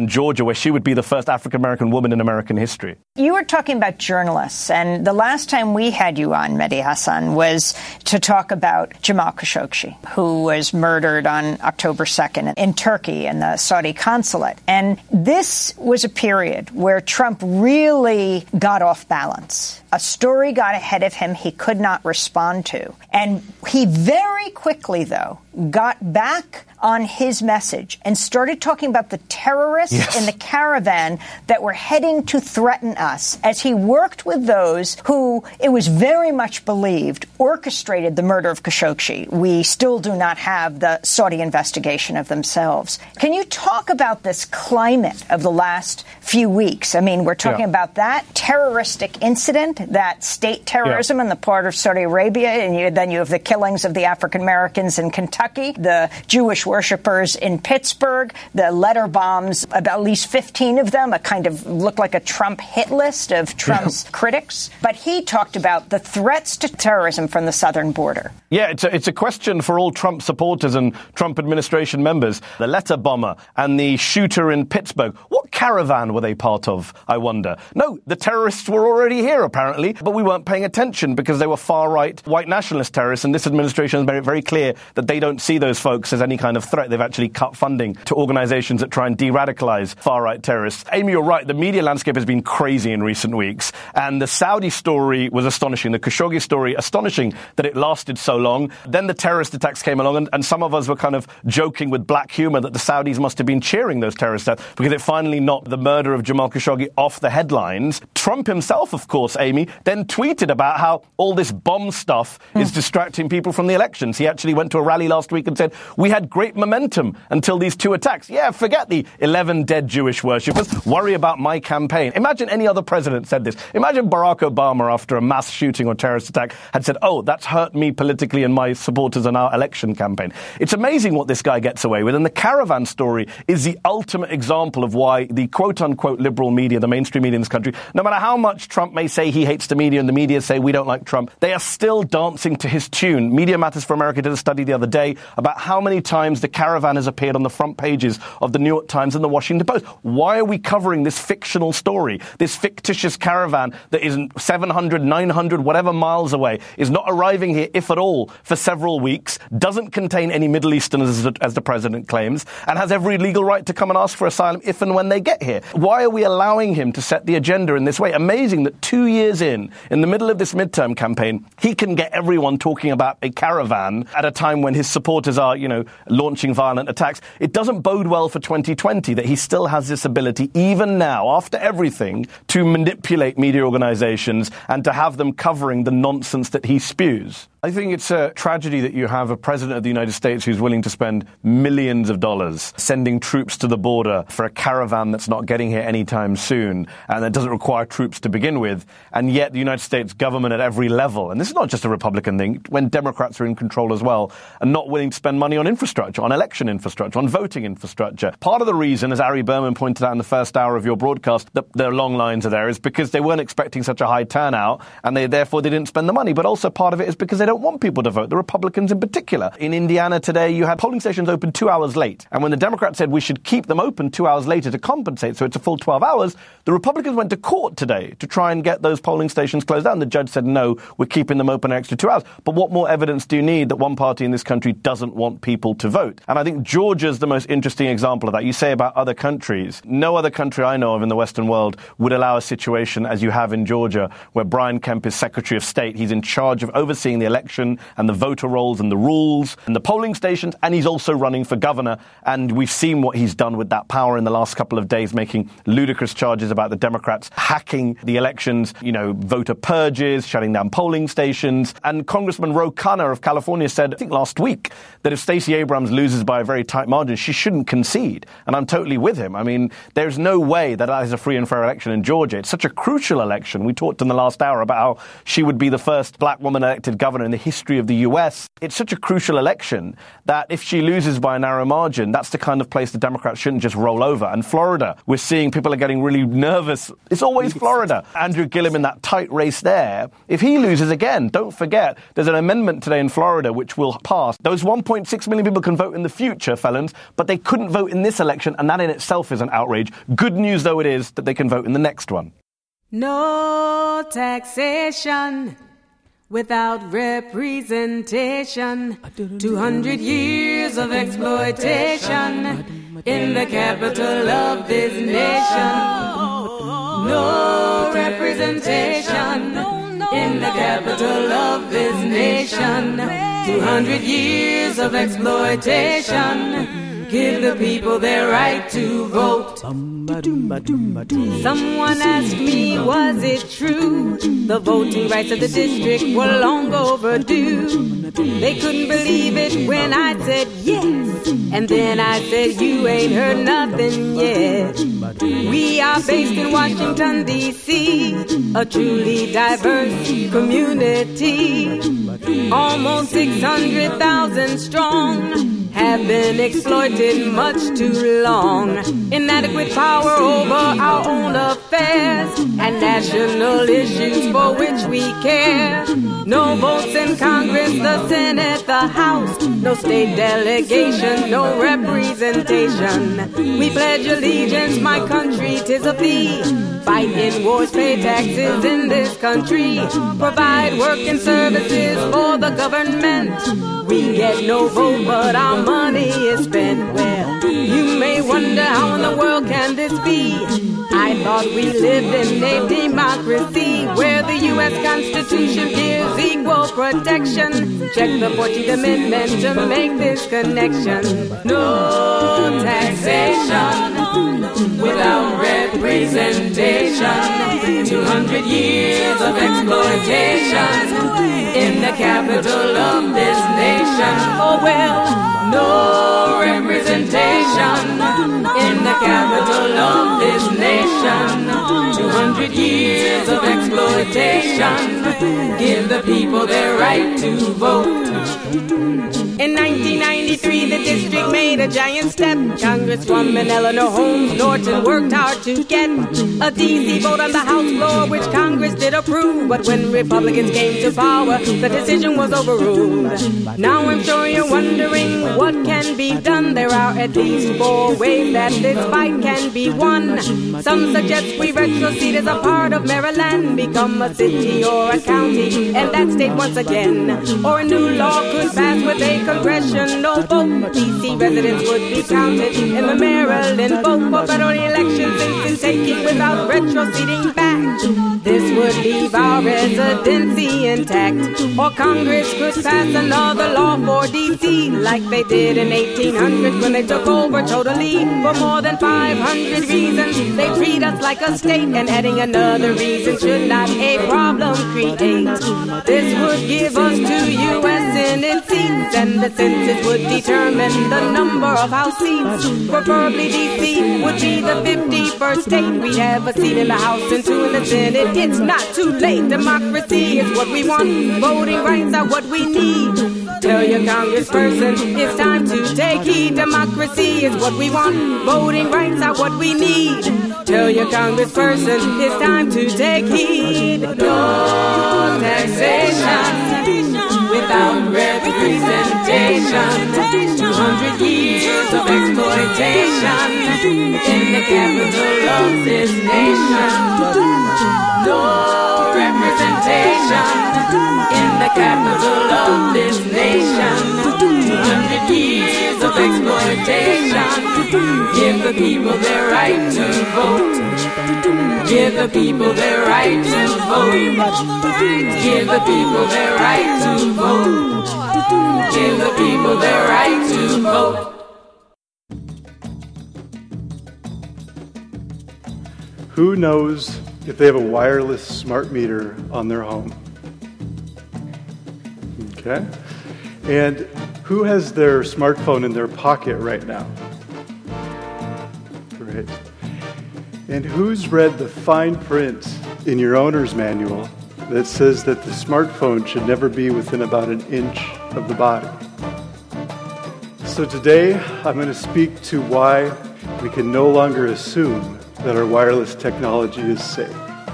in Georgia, where she would be the first African-American woman in American history. You were talking about journalists, and the last time we had you on, Mehdi Hasan, was to talk about Jamal Khashoggi, who was murdered on October second in Turkey in the Saudi consulate. And this was a period where Trump really got off balance. A story got ahead of him he could not respond to. And he very quickly, though, got back on his message and started talking about the terrorists yes. in the caravan that were heading to threaten us, as he worked with those who, it was very much believed, orchestrated the murder of Khashoggi. We still do not have the Saudi investigation of themselves. Can you talk about this climate of the last few weeks? I mean, we're talking yeah. about that terroristic incident, that state terrorism yeah. on the part of Saudi Arabia, and you, then you have the killings of the African Americans in Kentucky, the Jewish worshippers in Pittsburgh, the letter bombs, about at least fifteen of them, a kind of looked like a Trump hit list of Trump's yeah. critics. But he talked about the threats to terrorism from the southern border. Yeah, it's a, it's a question for all Trump supporters and Trump administration members. The letter bomber and the shooter in Pittsburgh, what caravan were they part of, I wonder? No, the terrorists were already here, apparently, but we weren't paying attention because they were far-right white nationalist terrorists, and this administration has made it very clear that they don't see those folks as any kind of threat. They've actually cut funding to organizations that try and de-radicalize far-right terrorists. Amy, you're right. The media landscape has been crazy in recent weeks, and the Saudi story was astonishing. The Khashoggi story, astonishing that it lasted so long. Then the terrorist attacks came along, and, and some of us were kind of joking with black humor that the Saudis must have been cheering those terrorist attacks because it finally knocked the murder of Jamal Khashoggi off the headlines. Trump himself, of course, Amy, then tweeted about how all this bomb stuff mm. is distracting people from the elections. He actually went to a rally last week and said, we had great momentum until these two attacks. Yeah, forget the eleven dead Jewish worshippers. Worry about my campaign. Imagine any other president said this. Imagine Barack Obama, after a mass shooting or terrorist attack, had said, oh, that's hurt me politically and my supporters in our election campaign. It's amazing what this guy gets away with. And the caravan story is the ultimate example of why the quote-unquote liberal media, the mainstream media in this country, no matter how much Trump may say he hates the media and the media say we don't like Trump, they are still dancing to his tune. Media Matters for America did a study the other day about how many times the caravan has appeared on the front pages of the New York Times and the Washington Post. Why are we covering this fictional story, this fictitious caravan that is seven hundred, nine hundred, whatever miles away, is not arriving here, if at all, for several weeks, doesn't contain any Middle Easterners, as, as the president claims, and has every legal right to come and ask for asylum if and when they get here? Why are we allowing him to set the agenda in this way? Amazing that two years in, in the middle of this midterm campaign, he can get everyone talking about a caravan at a time when his supporters are, you know, launching violent attacks. It doesn't bode well for twenty twenty that he still has this ability, even now, after everything, to manipulate media organizations and to have them covering the nonsense that he spews. I think it's a tragedy that you have a president of the United States who's willing to spend millions of dollars sending troops to the border for a caravan that's not getting here anytime soon and that doesn't require troops to begin with. And yet the United States government at every level, and this is not just a Republican thing, when Democrats are in control as well, are not willing to spend money on infrastructure, on election infrastructure, on voting infrastructure. Part of the reason, as Ari Berman pointed out in the first hour of your broadcast, that the long lines are there is because they weren't expecting such a high turnout and they therefore they didn't spend the money. But also part of it is because they don't want people to vote, the Republicans in particular. In Indiana today, you had polling stations open two hours late. And when the Democrats said we should keep them open two hours later to compensate, so it's a full twelve hours, the Republicans went to court today to try and get those polling stations closed down. The judge said, no, we're keeping them open an extra two hours. But what more evidence do you need that one party in this country doesn't want people to vote? And I think Georgia's the most interesting example of that. You say about other countries. No other country I know of in the Western world would allow a situation as you have in Georgia, where Brian Kemp is Secretary of State. He's in charge of overseeing the election and the voter rolls and the rules and the polling stations, and he's also running for governor. And we've seen what he's done with that power in the last couple of days, making ludicrous charges about the Democrats hacking the elections, you know, voter purges, shutting down polling stations. And Congressman Ro Khanna of California said, I think last week, that if Stacey Abrams loses by a very tight margin, she shouldn't concede. And I'm totally with him. I mean, there's no way that that is a free and fair election in Georgia. It's such a crucial election. We talked in the last hour about how she would be the first black woman elected governor in the history of the U S. It's such a crucial election that if she loses by a narrow margin, that's the kind of place the Democrats shouldn't just roll over. And Florida Florida. We're seeing people are getting really nervous. It's always Florida. Andrew Gillum in that tight race there. If he loses again, don't forget, there's an amendment today in Florida which will pass. Those one point six million people can vote in the future, felons, but they couldn't vote in this election, and that in itself is an outrage. Good news, though, it is that they can vote in the next one. No taxation without representation. Two hundred years of exploitation in the capital of this nation. No representation in the capital of this nation. Two hundred years of exploitation. Give the people their right to vote. Someone asked me, was it true? The voting rights of the district were long overdue. They couldn't believe it when I said yes. And then I said, you ain't heard nothing yet. We are based in Washington, D C, a truly diverse community. Almost six hundred thousand strong. Have been exploited much too long. Inadequate power over our own affairs and national issues for which we care. No votes in Congress, the Senate, the House. No state delegation, no representation. We pledge allegiance, my country, 'tis a plea. Fight in wars, pay taxes in this country. Provide work and services for the government. We get no vote, but our money is spent. Well, you may wonder how in the world can this be? I thought we lived in a democracy where the U S Constitution gives equal protection. Check the fourteenth Amendment to make this connection. No taxation without representation. Two hundred years of exploitation in the capital of this nation. Oh well, no representation in the capital of this nation. Two hundred years of exploitation. Give the people their right to vote. In nineteen ninety-three, the district made a giant step. Congresswoman Eleanor Holmes Norton worked hard to get a D C vote on the House floor, which Congress did approve. But when Republicans came to power, the decision was overruled. Now I'm sure you're wondering what can be done. There are at least four ways that this fight can be won. Some suggest we retrocede as a part of Maryland, become a city or a county, and that state once again. Or a new law could pass with a congressional vote. D C residents would be counted in the Maryland vote for federal elections since taking without retroceding back. This would leave our residency intact. Or Congress could pass another law for D C like they did in eighteen hundred when they took over totally. For more than five hundred reasons, they treat us like a state, and adding another reason should not a problem create. This would give us two U S Senate seats, and the census would determine the number of House seats. Preferably D C would be the fifty-first state. We'd have a seat in the House and two in the Senate. It's not too late. Democracy is what we want. Voting rights are what we need. Tell your congressperson it's time to take heed. Democracy is what we want. Voting rights are what we need. Tell your congressperson it's time to take heed. No taxation without representation. Two hundred years of exploitation in the capital of this nation. No representation in the capital of this nation. Two hundred years of exploitation. Give the people their right to vote. Give the people their right to vote. Give the people their right to vote. Give the people their right to vote. Who knows if they have a wireless smart meter on their home? Okay. And who has their smartphone in their pocket right now? Great. And who's read the fine print in your owner's manual that says that the smartphone should never be within about an inch of the body? So today, I'm going to speak to why we can no longer assume that our wireless technology is safe.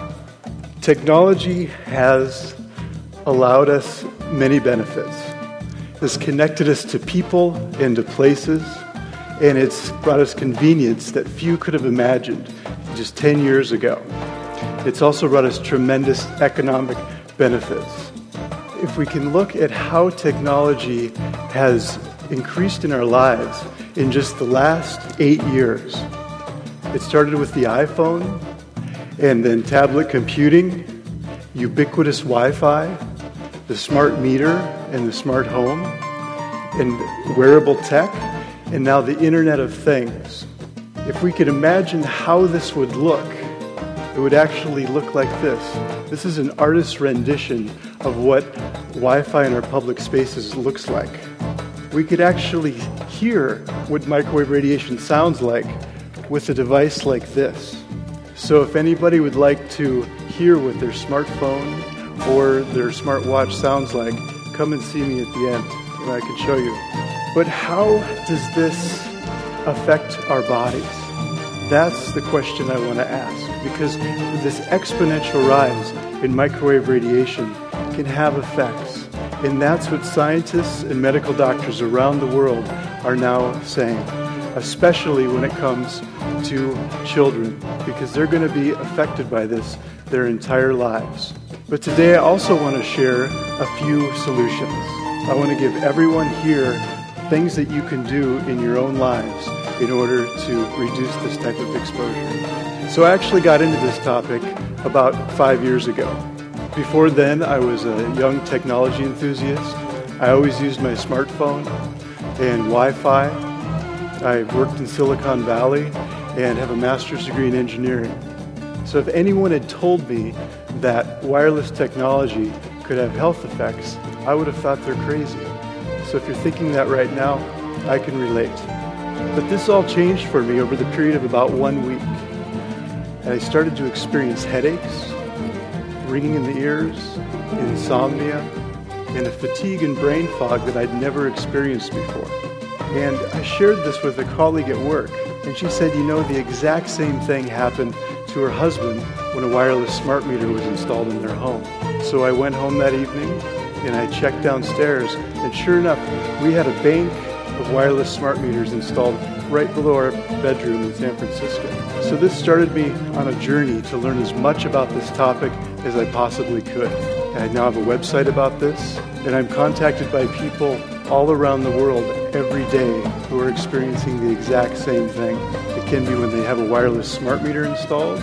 Technology has allowed us many benefits. It's connected us to people and to places, and it's brought us convenience that few could have imagined just ten years ago. It's also brought us tremendous economic benefits. If we can look at how technology has increased in our lives in just the last eight years, it started with the iPhone, and then tablet computing, ubiquitous Wi-Fi, the smart meter and the smart home, and wearable tech, and now the Internet of Things. If we could imagine how this would look, it would actually look like this. This is an artist's rendition of what Wi-Fi in our public spaces looks like. We could actually hear what microwave radiation sounds like with a device like this. So if anybody would like to hear what their smartphone or their smartwatch sounds like, come and see me at the end and I can show you. But how does this affect our bodies? That's the question I want to ask, because this exponential rise in microwave radiation can have effects. And that's what scientists and medical doctors around the world are now saying, especially when it comes to children, because they're going to be affected by this their entire lives. But today I also want to share a few solutions. I want to give everyone here things that you can do in your own lives in order to reduce this type of exposure. So I actually got into this topic about five years ago. Before then, I was a young technology enthusiast. I always used my smartphone and Wi-Fi. I worked in Silicon Valley and have a master's degree in engineering. So if anyone had told me that wireless technology could have health effects, I would have thought they're crazy. So if you're thinking that right now, I can relate. But this all changed for me over the period of about one week. And I started to experience headaches, ringing in the ears, insomnia, and a fatigue and brain fog that I'd never experienced before. And I shared this with a colleague at work, and she said, you know, the exact same thing happened to her husband when a wireless smart meter was installed in their home. So I went home that evening, and I checked downstairs, and sure enough, we had a bank of wireless smart meters installed right below our bedroom in San Francisco. So this started me on a journey to learn as much about this topic as I possibly could. I now have a website about this, and I'm contacted by people all around the world every day who are experiencing the exact same thing. It can be when they have a wireless smart meter installed,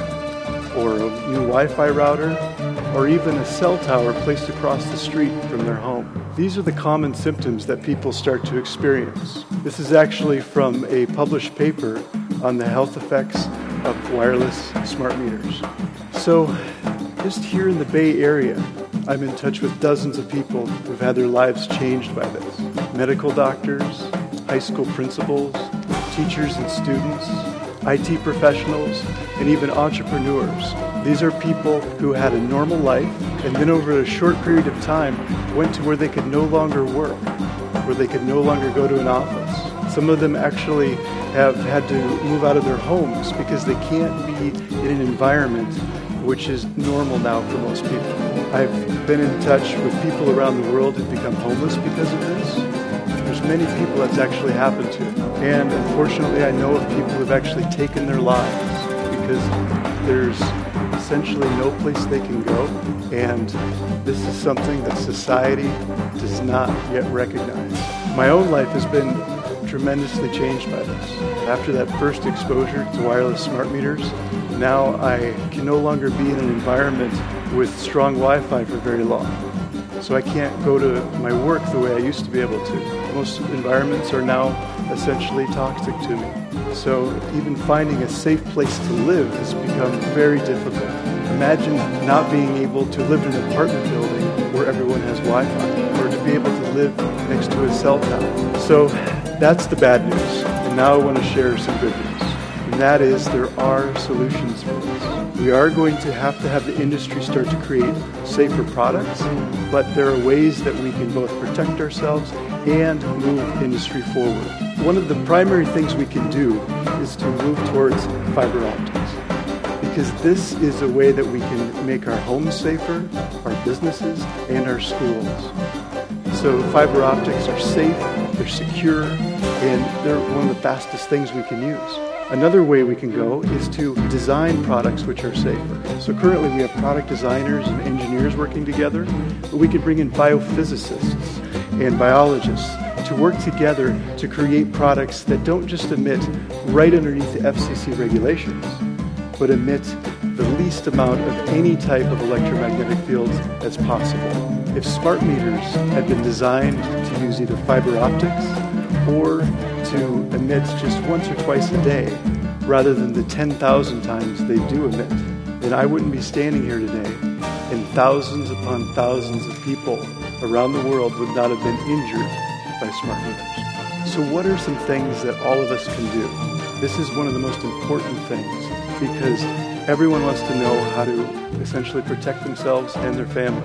or a new Wi-Fi router, or even a cell tower placed across the street from their home. These are the common symptoms that people start to experience. This is actually from a published paper on the health effects of wireless smart meters. So, just here in the Bay Area, I'm in touch with dozens of people who've had their lives changed by this. Medical doctors, high school principals, teachers and students, I T professionals, and even entrepreneurs. These are people who had a normal life and then over a short period of time went to where they could no longer work, where they could no longer go to an office. Some of them actually have had to move out of their homes because they can't be in an environment which is normal now for most people. I've been in touch with people around the world who've become homeless because of this. There's many people that's actually happened to. And unfortunately, I know of people who've actually taken their lives because there's essentially no place they can go. And this is something that society does not yet recognize. My own life has been tremendously changed by this. After that first exposure to wireless smart meters, now I can no longer be in an environment with strong Wi-Fi for very long. So I can't go to my work the way I used to be able to. Most environments are now essentially toxic to me. So even finding a safe place to live has become very difficult. Imagine not being able to live in an apartment building where everyone has Wi-Fi, or to be able to live next to a cell tower. So that's the bad news. And now I want to share some good news. And that is there are solutions for this. We are going to have to have the industry start to create safer products, but there are ways that we can both protect ourselves and move industry forward. one of the primary things we can do is to move towards fiber optics, because this is a way that we can make our homes safer, our businesses, and our schools. So fiber optics are safe, they're secure, and they're one of the fastest things we can use. Another way we can go is to design products which are safer. So currently we have product designers and engineers working together, but we could bring in biophysicists and biologists to work together to create products that don't just emit right underneath the F C C regulations, but emit the least amount of any type of electromagnetic fields as possible. If smart meters had been designed to use either fiber optics or to emit just once or twice a day, rather than the ten thousand times they do emit, then I wouldn't be standing here today, and thousands upon thousands of people around the world would not have been injured by smart meters. So what are some things that all of us can do? This is one of the most important things, because everyone wants to know how to essentially protect themselves and their families.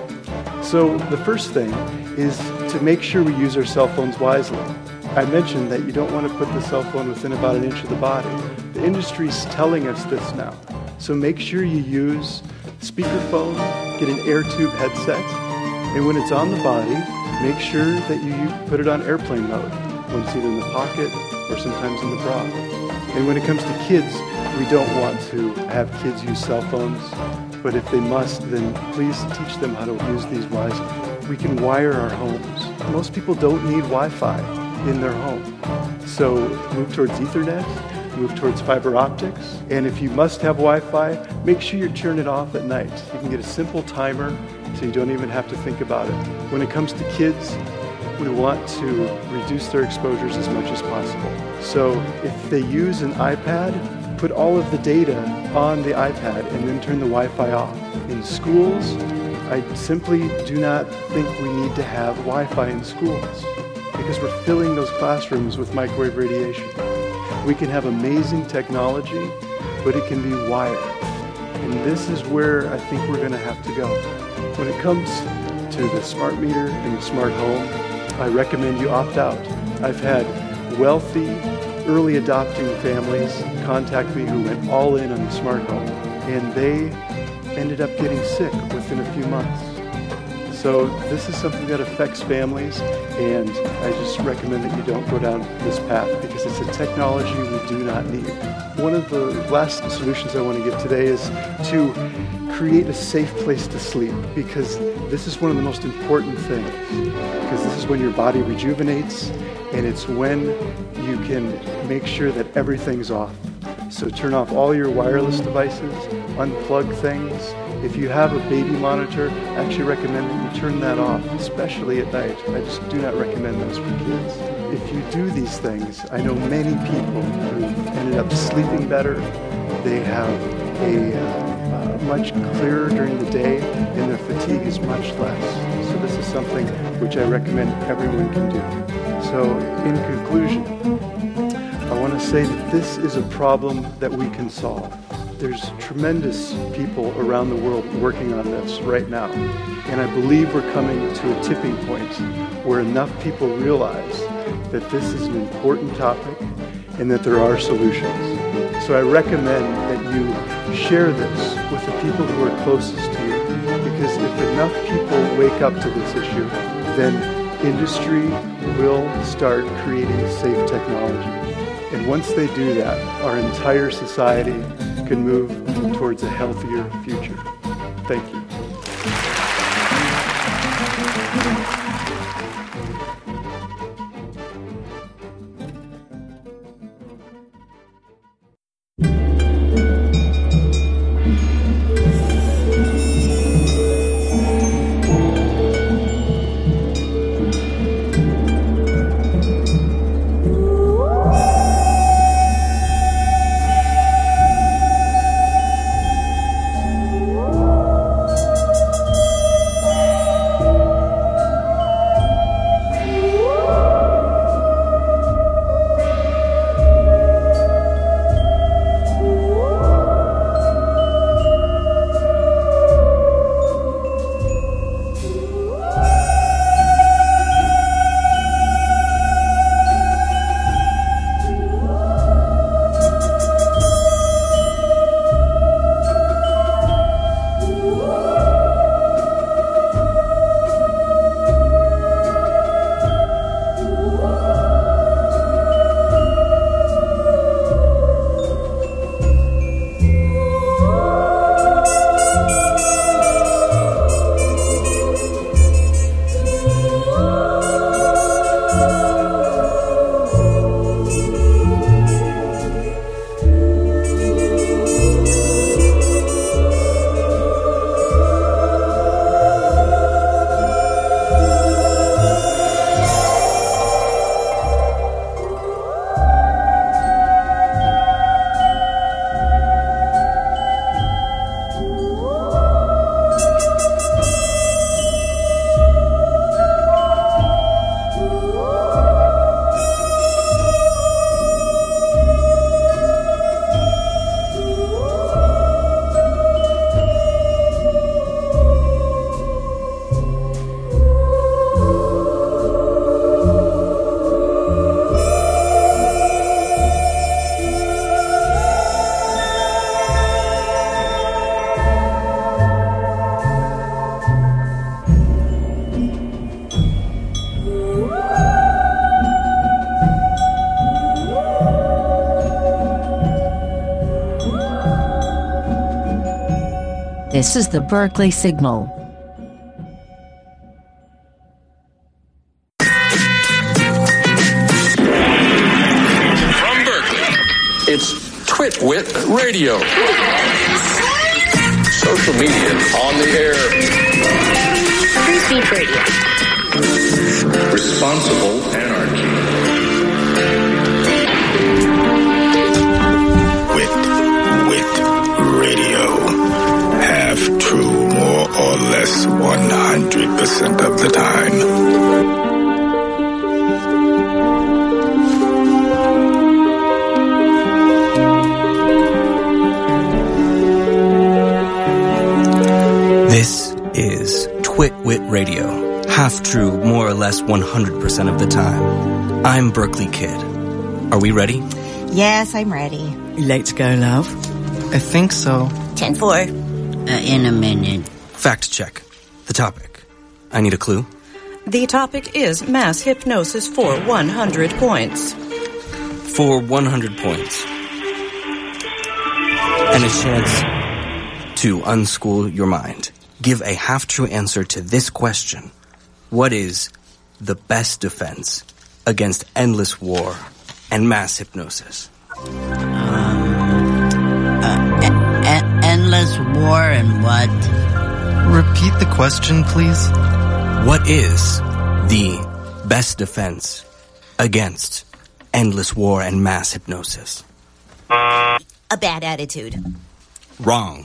So the first thing is to make sure we use our cell phones wisely. I mentioned that you don't want to put the cell phone within about an inch of the body. The industry's telling us this now. So make sure you use speakerphone, get an air tube headset, and when it's on the body, make sure that you put it on airplane mode, when it's either in the pocket or sometimes in the bra. And when it comes to kids, we don't want to have kids use cell phones, but if they must, then please teach them how to use these wisely. We can wire our homes. Most people don't need Wi-Fi in their home. So move towards Ethernet, move towards fiber optics, and if you must have Wi-Fi, make sure you turn it off at night. You can get a simple timer so you don't even have to think about it. When it comes to kids, we want to reduce their exposures as much as possible. So if they use an iPad, put all of the data on the iPad and then turn the Wi-Fi off. In schools, I simply do not think we need to have Wi-Fi in schools, because we're filling those classrooms with microwave radiation. We can have amazing technology, but it can be wired. And this is where I think we're going to have to go. When it comes to the smart meter and the smart home, I recommend you opt out. I've had wealthy, early adopting families contact me who went all in on the smart home, and they ended up getting sick within a few months. So this is something that affects families, and I just recommend that you don't go down this path, because it's a technology we do not need. One of the last solutions I want to give today is to create a safe place to sleep, because this is one of the most important things, because this is when your body rejuvenates, and it's when you can make sure that everything's off. So turn off all your wireless devices, unplug things. If you have a baby monitor, I actually recommend that you turn that off, especially at night. I just do not recommend those for kids. If you do these things, I know many people who ended up sleeping better. They have a uh, uh, much clearer during the day, and their fatigue is much less. So this is something which I recommend everyone can do. So in conclusion, I want to say that this is a problem that we can solve. There's tremendous people around the world working on this right now. And I believe we're coming to a tipping point where enough people realize that this is an important topic and that there are solutions. So I recommend that you share this with the people who are closest to you, because if enough people wake up to this issue, then industry will start creating safe technology. And once they do that, our entire society can move towards a healthier future. Thank you. This is the Berkeley Signal. From Berkeley, it's Twitwit Radio. Social media on the air. Free Speech Radio. Responsible anarchy. Wit, Wit Radio. Half true, more or less one hundred percent of the time. This is Twitwit Radio. Half true, more or less one hundred percent of the time. I'm Berkeley Kid. Are we ready? Yes, I'm ready. Let's go, love. I think so. ten four. Uh, in a minute. Fact check. The topic. I need a clue. The topic is mass hypnosis for one hundred points. For one hundred points. And a chance to unschool your mind. Give a half-true answer to this question. What is the best defense against endless war and mass hypnosis? Um, uh, e- e- endless war and what? Repeat the question, please. What is the best defense against endless war and mass hypnosis? A bad attitude. Wrong.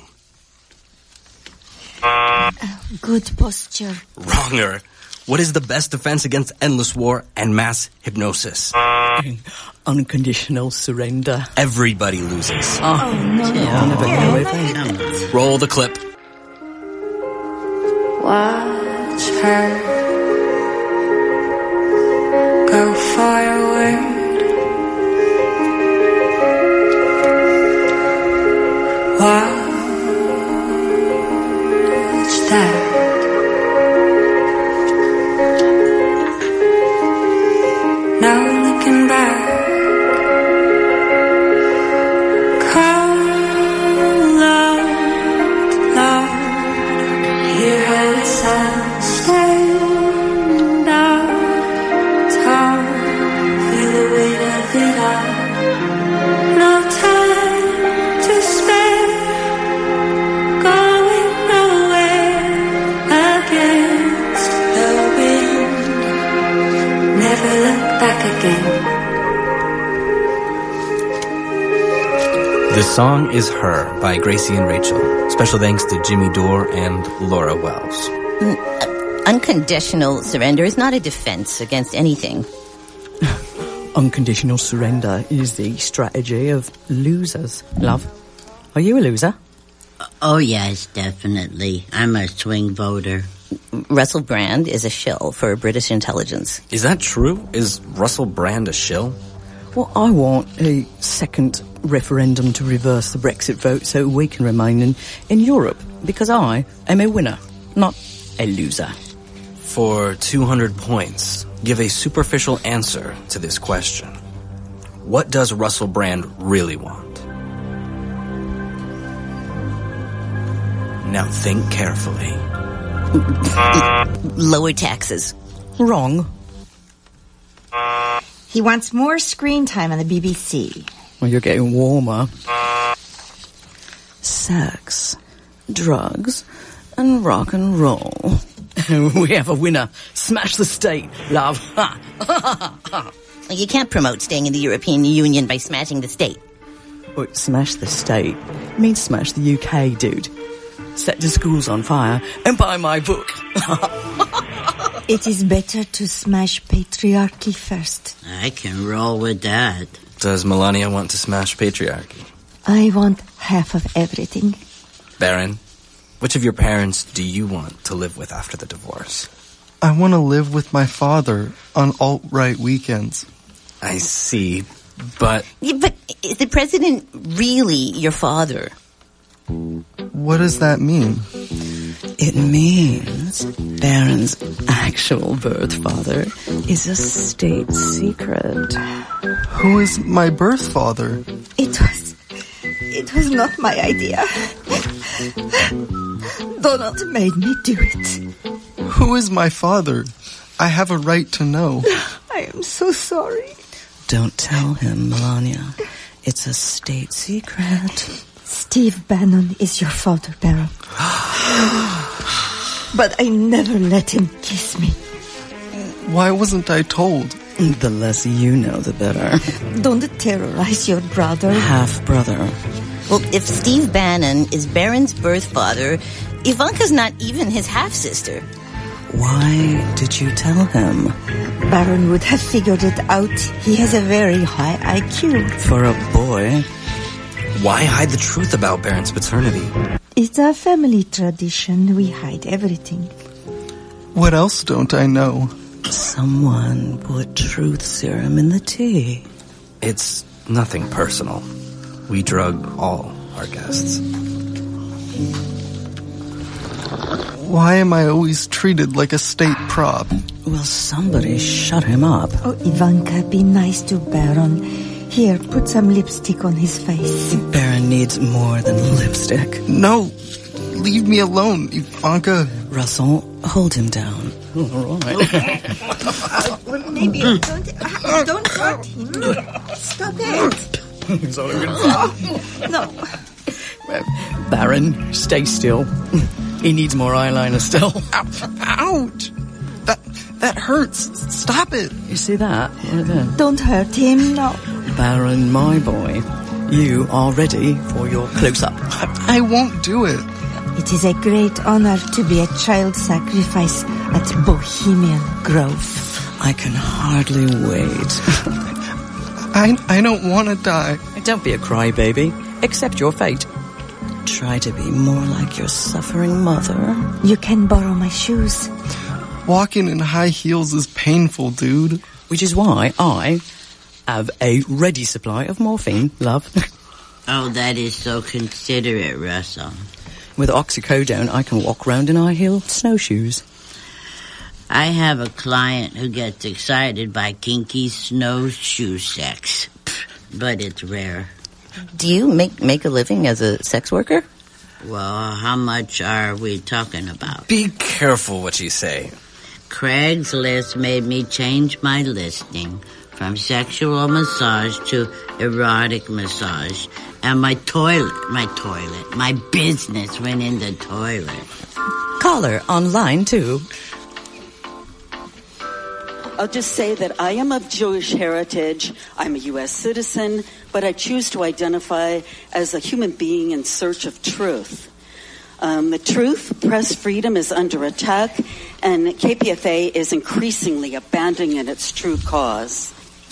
Uh, good posture. Wronger. What is the best defense against endless war and mass hypnosis? Unconditional surrender. Everybody loses. Oh, oh no. I'll never get away from it. Roll the clip. Watch her go forward. Watch that. Now looking back, call out loud, hear her sound, stand out tall, feel the weight of it all. No time to spare, going nowhere against the wind. Never look back again. The song is Her by Gracie and Rachel. Special thanks to Jimmy Dore and Laura Wells. Mm, uh, unconditional surrender is not a defense against anything. Unconditional surrender is the strategy of losers. Love, are you a loser? Oh, yes, definitely. I'm a swing voter. Russell Brand is a shill for British intelligence. Is that true? Is Russell Brand a shill? Well, I want a second referendum to reverse the Brexit vote so we can remain in, in Europe, because I am a winner, not a loser. For two hundred points, give a superficial answer to this question. What does Russell Brand really want? Now think carefully. Lower taxes. Wrong. He wants more screen time on the B B C. Well, you're getting warmer. Sex, drugs, and rock and roll. We have a winner. Smash the state, love. You can't promote staying in the European Union by smashing the state. Well, smash the state means smash the U K, dude. Set the schools on fire and buy my book. It is better to smash patriarchy first. I can roll with that. Does Melania want to smash patriarchy? I want half of everything. Baron, which of your parents do you want to live with after the divorce? I want to live with my father on alt-right weekends. I see, but... Yeah, but is the president really your father? What does that mean? It means Baron's actual birth father is a state secret. Who is my birth father? It was... It was not my idea. Donald made me do it. Who is my father? I have a right to know. I am so sorry. Don't tell him, Melania. It's a state secret. Steve Bannon is your father, Baron. But I never let him kiss me. Why wasn't I told? The less you know, the better. Don't terrorize your brother. Half-brother. Well, if Steve Bannon is Baron's birth father, Ivanka's not even his half-sister. Why did you tell him? Baron would have figured it out. He has a very high I Q. For a boy. Why hide the truth about Baron's paternity? It's a family tradition. We hide everything. What else don't I know? Someone put truth serum in the tea. It's nothing personal. We drug all our guests. Why am I always treated like a state prop? Well, somebody shut him up. Oh, Ivanka, be nice to Baron. Here, put some lipstick on his face. Baron needs more than lipstick. No, leave me alone, Ivanka. Russell, hold him down. All right. Maybe don't, uh, don't hurt him. Stop it. That's all I'm going to say. No. Baron, stay still. He needs more eyeliner still. Ouch! That that hurts. Stop it. You see that? Right there. Don't hurt him, no. Baron, my boy, you are ready for your close-up. I won't do it. It is a great honor to be a child sacrifice at Bohemian Grove. I can hardly wait. I, I don't want to die. Don't be a crybaby. Accept your fate. Try to be more like your suffering mother. You can borrow my shoes. Walking in high heels is painful, dude. Which is why I have a ready supply of morphine, love. Oh, that is so considerate, Russell. With oxycodone, I can walk round in high-heeled snowshoes. I have a client who gets excited by kinky snowshoe sex, but it's rare. Do you make, make a living as a sex worker? Well, how much are we talking about? Be careful what you say. Craigslist made me change my listing from sexual massage to erotic massage. And my toilet, my toilet, my business went in the toilet. Call her online, too. I'll just say that I am of Jewish heritage. I'm a U S citizen, but I choose to identify as a human being in search of truth. Um, the truth, press freedom is under attack, and K P F A is increasingly abandoning its true cause.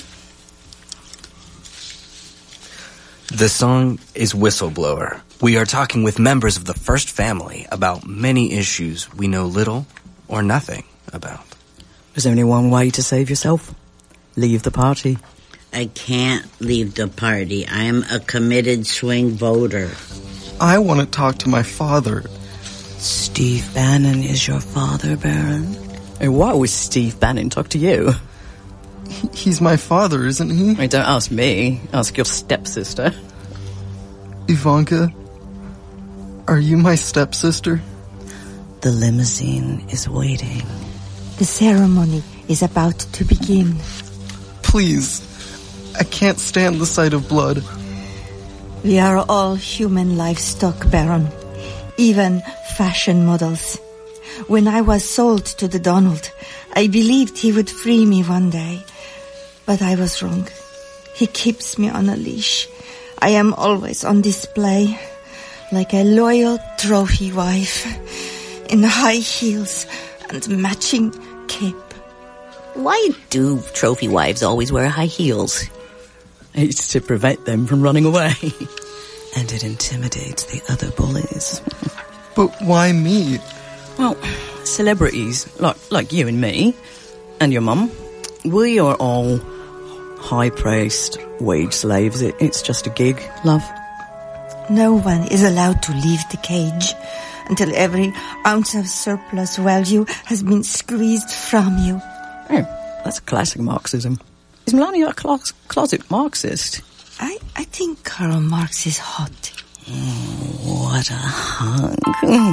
The song is Whistleblower. We are talking with members of the First Family about many issues we know little or nothing about. There's only one way to save yourself. Leave the party. I can't leave the party. I am a committed swing voter. I want to talk to my father. Steve Bannon is your father, Baron? Hey, why would Steve Bannon talk to you? He's my father, isn't he? Hey, don't ask me. Ask your stepsister. Ivanka, are you my stepsister? The limousine is waiting. The ceremony is about to begin. Please, I can't stand the sight of blood. We are all human livestock, Baron. Even fashion models. When I was sold to the Donald, I believed he would free me one day. But I was wrong. He keeps me on a leash. I am always on display, like a loyal trophy wife, in high heels and matching cape. Why do trophy wives always wear high heels? It's to prevent them from running away. And it intimidates the other bullies. But why me? Well, celebrities, like like you and me, and your mum, we are all high-priced wage slaves. It, it's just a gig, love. No one is allowed to leave the cage until every ounce of surplus value has been squeezed from you. Oh, that's classic Marxism. Is Melania a clo- closet Marxist? I, I think Karl Marx is hot. Oh, what a hunk.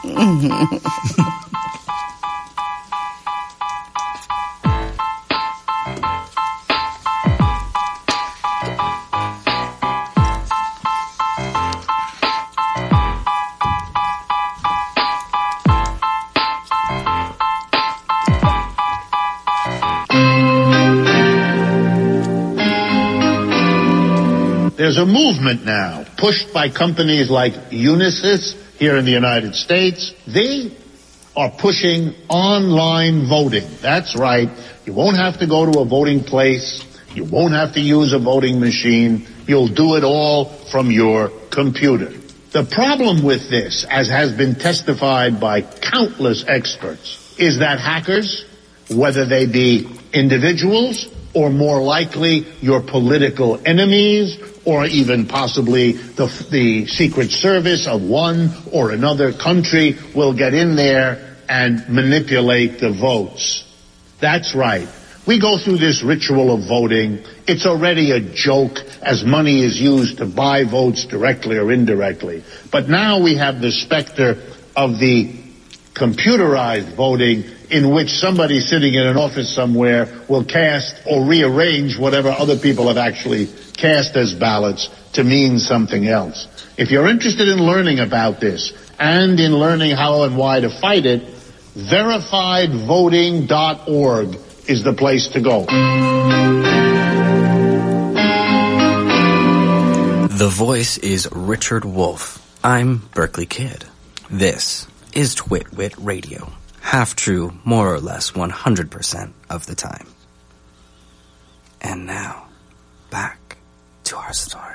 There's a movement now, pushed by companies like Unisys here in the United States. They are pushing online voting. That's right. You won't have to go to a voting place. You won't have to use a voting machine. You'll do it all from your computer. The problem with this, as has been testified by countless experts, is that hackers, whether they be individuals or more likely your political enemies, or even possibly the, the Secret Service of one or another country, will get in there and manipulate the votes. That's right. We go through this ritual of voting. It's already a joke as money is used to buy votes directly or indirectly. But now we have the specter of the computerized voting, in which somebody sitting in an office somewhere will cast or rearrange whatever other people have actually cast as ballots to mean something else. If you're interested in learning about this and in learning how and why to fight it, verified voting dot org is the place to go. The voice is Richard Wolff. I'm Berkeley Kid. This is Twitwit Radio. Half true, more or less one hundred percent of the time. And now, back to our story.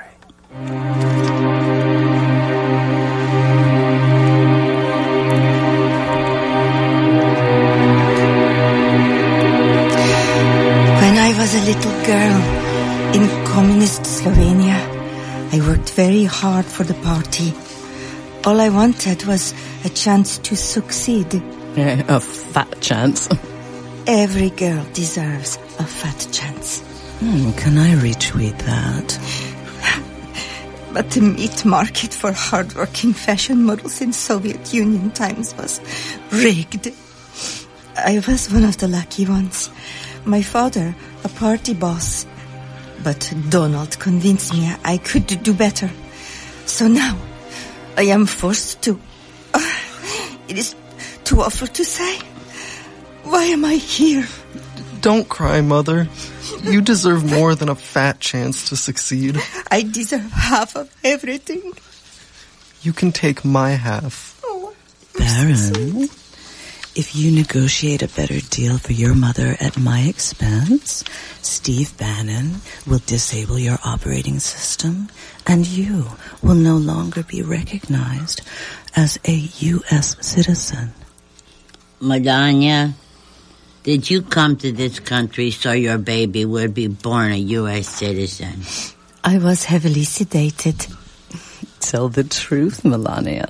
When I was a little girl in communist Slovenia, I worked very hard for the party. All I wanted was a chance to succeed. Yeah, a fat chance. Every girl deserves a fat chance. Hmm, can I retweet that? But the meat market for hard-working fashion models in Soviet Union times was rigged. I was one of the lucky ones. My father, a party boss. But Donald convinced me I could do better. So now, I am forced to... Uh, it is too awful to say. Why am I here? Don't cry, Mother. You deserve more than a fat chance to succeed. I deserve half of everything. You can take my half. Oh, Baron, if you negotiate a better deal for your mother at my expense, Steve Bannon will disable your operating system, and you will no longer be recognized as a U S citizen. Madonna, did you come to this country so your baby would be born a U S citizen? I was heavily sedated. Tell the truth, Melania.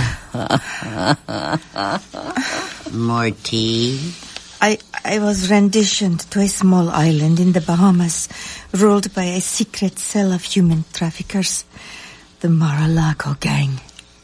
More tea? I, I was renditioned to a small island in the Bahamas, ruled by a secret cell of human traffickers, the Mar-a-Lago gang.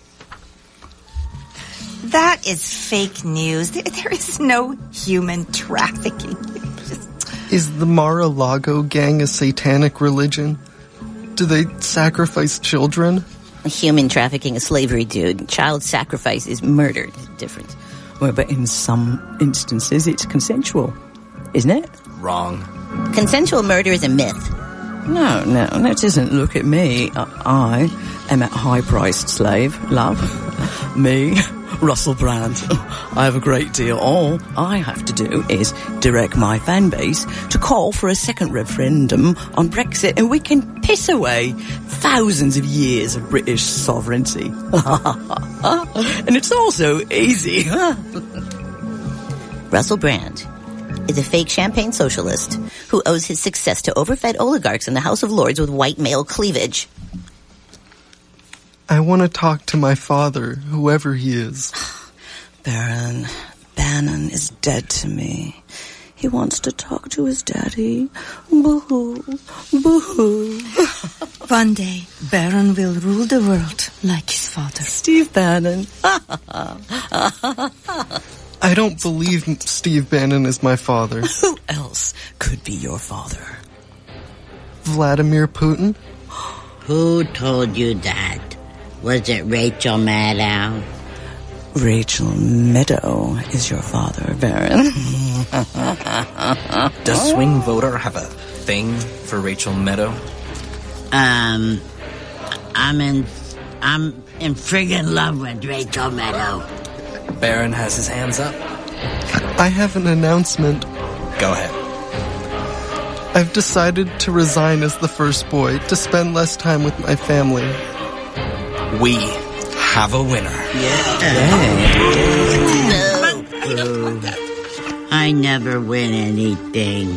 That is fake news. There, there is no human trafficking. Is the Mar-a-Lago gang a satanic religion? Do they sacrifice children? Human trafficking is slavery, dude. Child sacrifice is murder. It's different. Well, but in some instances, it's consensual, isn't it? Wrong. Consensual murder is a myth. No, no, that isn't. Look at me. Uh, I am a high-priced slave, love. Me, Russell Brand. I have a great deal. All I have to do is direct my fan base to call for a second referendum on Brexit, and we can piss away thousands of years of British sovereignty. And it's also easy. Russell Brand is a fake champagne socialist who owes his success to overfed oligarchs in the House of Lords with white male cleavage. I want to talk to my father, whoever he is. Baron, Bannon is dead to me. He wants to talk to his daddy. Boo-hoo, boo-hoo. One day, Baron will rule the world. like his father. Steve Bannon. I don't believe Steve Bannon is my father. Who else could be your father? Vladimir Putin? Who told you that? Was it Rachel Maddow? Rachel Meadow is your father, Baron. Does Swing Voter have a thing for Rachel Meadow? Um, I'm in, I'm in friggin' love with Rachel Meadow. Baron has his hands up. I have an announcement. Go ahead. I've decided to resign as the first boy to spend less time with my family. We have a winner. No. I never win anything.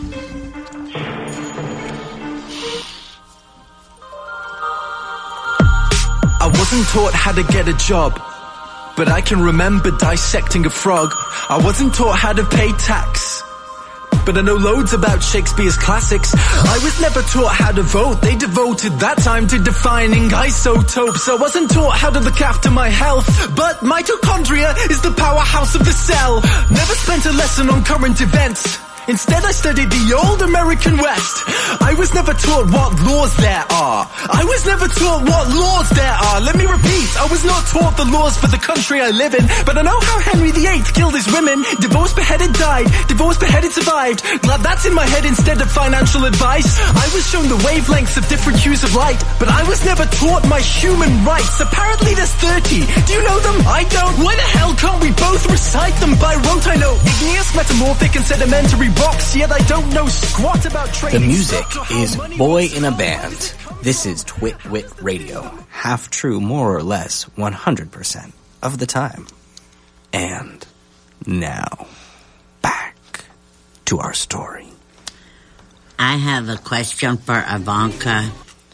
I wasn't taught how to get a job, but I can remember dissecting a frog. I wasn't taught how to pay tax, but I know loads about Shakespeare's classics. I was never taught how to vote. They devoted that time to defining isotopes. I wasn't taught how to look after my health, but mitochondria is the powerhouse of the cell. Never spent a lesson on current events. Instead, I studied the old American West. I was never taught what laws there are. I was never taught what laws there are. Let me repeat, I was not taught the laws for the country I live in, but I know how Henry the Eighth killed his women. Divorced, beheaded, died. Divorced, beheaded, survived. Glad that's in my head instead of financial advice. I was shown the wavelengths of different hues of light, but I was never taught my human rights. Apparently there's thirty. Do you know them? I don't. Why the hell can't we both recite them by rote? I know igneous, metamorphic, and sedimentary rocks, yet I don't know squat about trading. The music is Boy in a Band. This is Twit-Wit Radio. Half true, more or less, one hundred percent of the time. And now, back to our story. I have a question for Ivanka.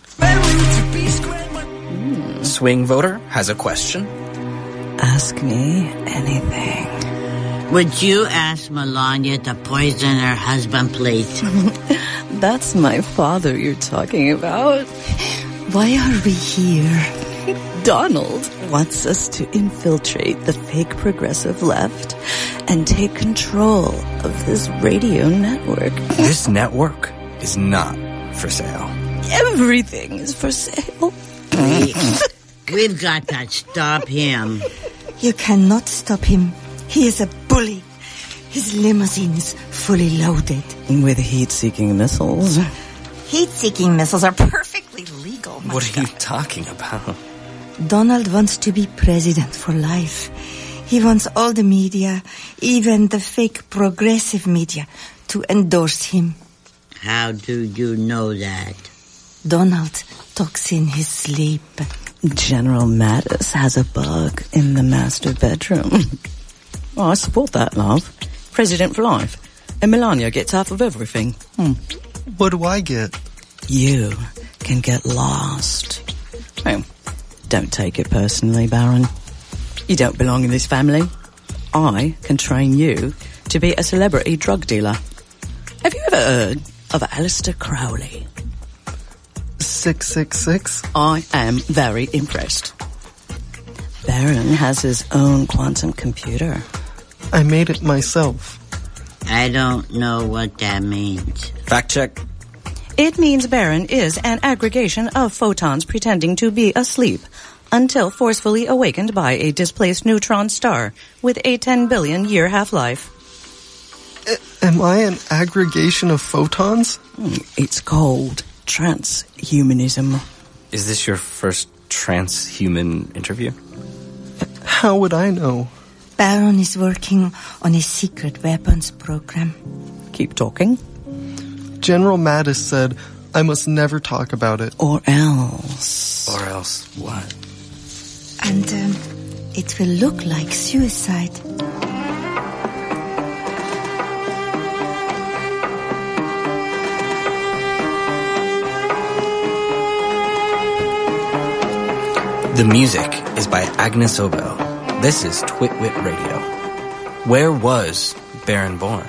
Mm. Swing Voter has a question. Ask me anything. Would you ask Melania to poison her husband, please? That's my father you're talking about. Why are we here? Donald wants us to infiltrate the fake progressive left and take control of this radio network. This network is not for sale. Everything is for sale. We, we've got to stop him. You cannot stop him. He is a bully. His limousine is fully loaded. With heat-seeking missiles. Heat-seeking missiles are perfectly legal. What are you talking about? Donald wants to be president for life. He wants all the media, even the fake progressive media, to endorse him. How do you know that? Donald talks in his sleep. General Mattis has a bug in the master bedroom. Oh, I support that, love. President for life. And Melania gets half of everything. Hmm. What do I get? You can get lost. Oh, don't take it personally, Baron. You don't belong in this family. I can train you to be a celebrity drug dealer. Have you ever heard of Aleister Crowley? six six six? I am very impressed. Baron has his own quantum computer. I made it myself. I don't know what that means. Fact check. It means Baron is an aggregation of photons pretending to be asleep until forcefully awakened by a displaced neutron star with a ten billion year half-life. A- am I an aggregation of photons? It's called transhumanism. Is this your first transhuman interview? How would I know? Baron is working on a secret weapons program. Keep talking. General Mattis said I must never talk about it. Or else. Or else what? And um, it will look like suicide. The music is by Agnes Obel. This is Twit-Wit Radio. Where was Baron born?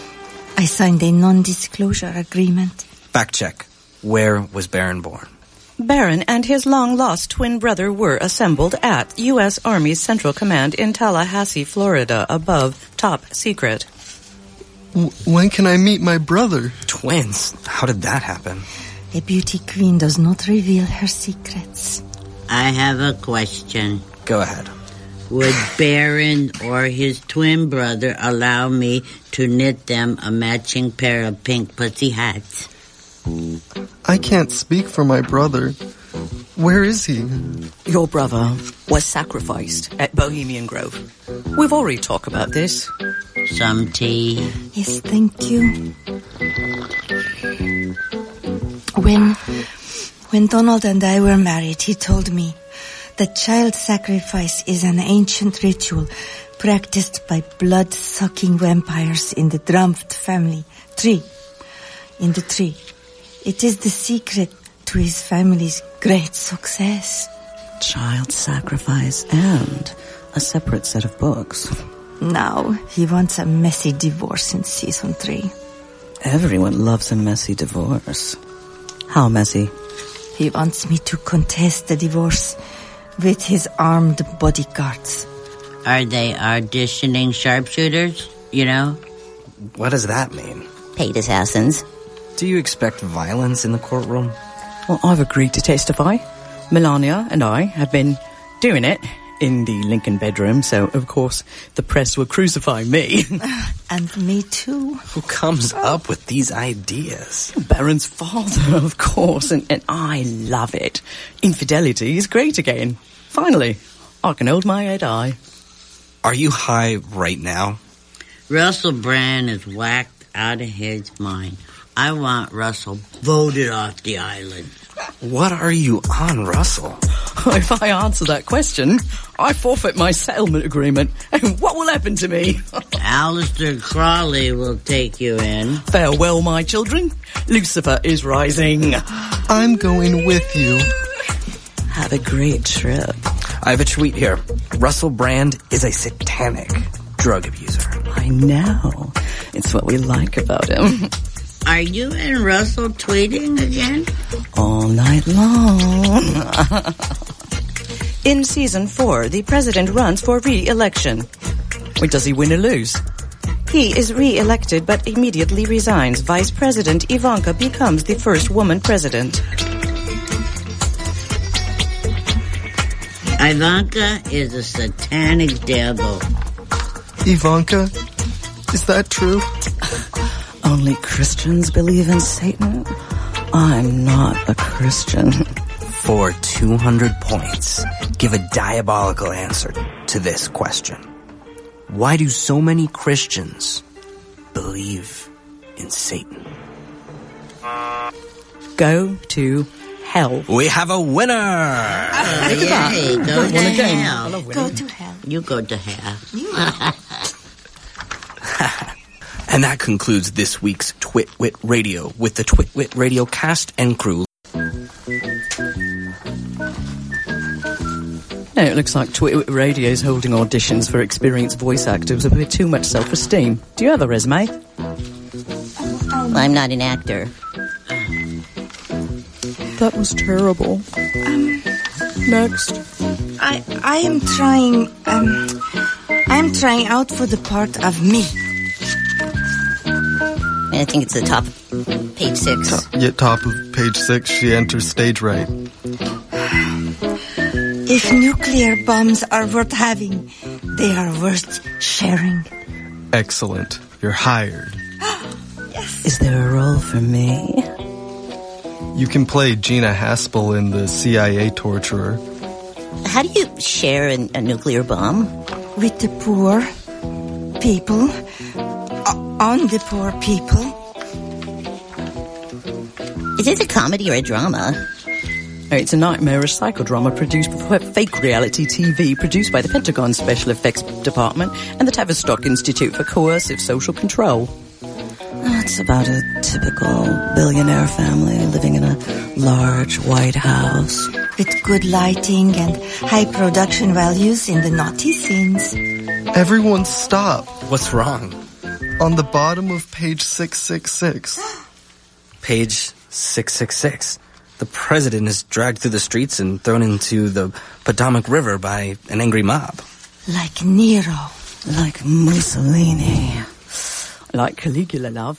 I signed a non-disclosure agreement. Fact check. Where was Baron born? Barron and his long-lost twin brother were assembled at U S Army Central Command in Tallahassee, Florida, above top secret. W- when can I meet my brother? Twins? How did that happen? A beauty queen does not reveal her secrets. I have a question. Go ahead. Would Barron or his twin brother allow me to knit them a matching pair of pink pussy hats? I can't speak for my brother. Where is he? Your brother was sacrificed at Bohemian Grove. We've already talked about this. Some tea? Yes, thank you. When, when Donald and I were married, he told me that child sacrifice is an ancient ritual practiced by blood-sucking vampires in the Drumpf family tree. In the tree. It is the secret to his family's great success. Child sacrifice and a separate set of books. Now he wants a messy divorce in season three. Everyone loves a messy divorce. How messy? He wants me to contest the divorce with his armed bodyguards. Are they auditioning sharpshooters, you know? What does that mean? Paid assassins. Do you expect violence in the courtroom? Well, I've agreed to testify. Melania and I have been doing it in the Lincoln bedroom, so, of course, the press will crucify me. And me too. Who comes up with these ideas? Barron's father, of course, and, and I love it. Infidelity is great again. Finally, I can hold my head high. Are you high right now? Russell Brand is whacked out of his mind. I want Russell voted off the island. What are you on, Russell? If I answer that question, I forfeit my settlement agreement. And what will happen to me? Aleister Crowley will take you in. Farewell, my children. Lucifer is rising. I'm going with you. Have a great trip. I have a tweet here. Russell Brand is a satanic drug abuser. I know. It's what we like about him. Are you and Russell tweeting again? All night long. In season four, the president runs for re-election. Wait, does he win or lose? He is re-elected but immediately resigns. Vice President Ivanka becomes the first woman president. Ivanka is a satanic devil. Ivanka? Is that true? Only Christians believe in Satan? I'm not a Christian. For two hundred points, give a diabolical answer to this question. Why do so many Christians believe in Satan? Go to hell. We have a winner! Uh, yay, go to hell. Go to hell. You go to hell. And that concludes this week's Twit-Wit Radio with the Twit-Wit Radio cast and crew. Now, it looks like Twit-Wit Radio is holding auditions for experienced voice actors with too much self-esteem. Do you have a resume? I'm not an actor. That was terrible. Um, Next. I I am trying. Um, I am trying out for the part of me. I think it's the top, page six. Top, yeah, top of page six. She enters stage right. If nuclear bombs are worth having, they are worth sharing. Excellent. You're hired. Yes. Is there a role for me? You can play Gina Haspel in The C I A Torturer. How do you share a, a nuclear bomb? With the poor people. O- on the poor people. Is this a comedy or a drama? It's a nightmarish psychodrama produced for fake reality T V, produced by the Pentagon Special Effects Department and the Tavistock Institute for Coercive Social Control. It's about a typical billionaire family living in a large white house. With good lighting and high production values in the naughty scenes. Everyone stop. What's wrong? On the bottom of page six six six. Page six six six. the president is dragged through the streets and thrown into the Potomac River by an angry mob. Like Nero. Like Mussolini. Like Caligula, love.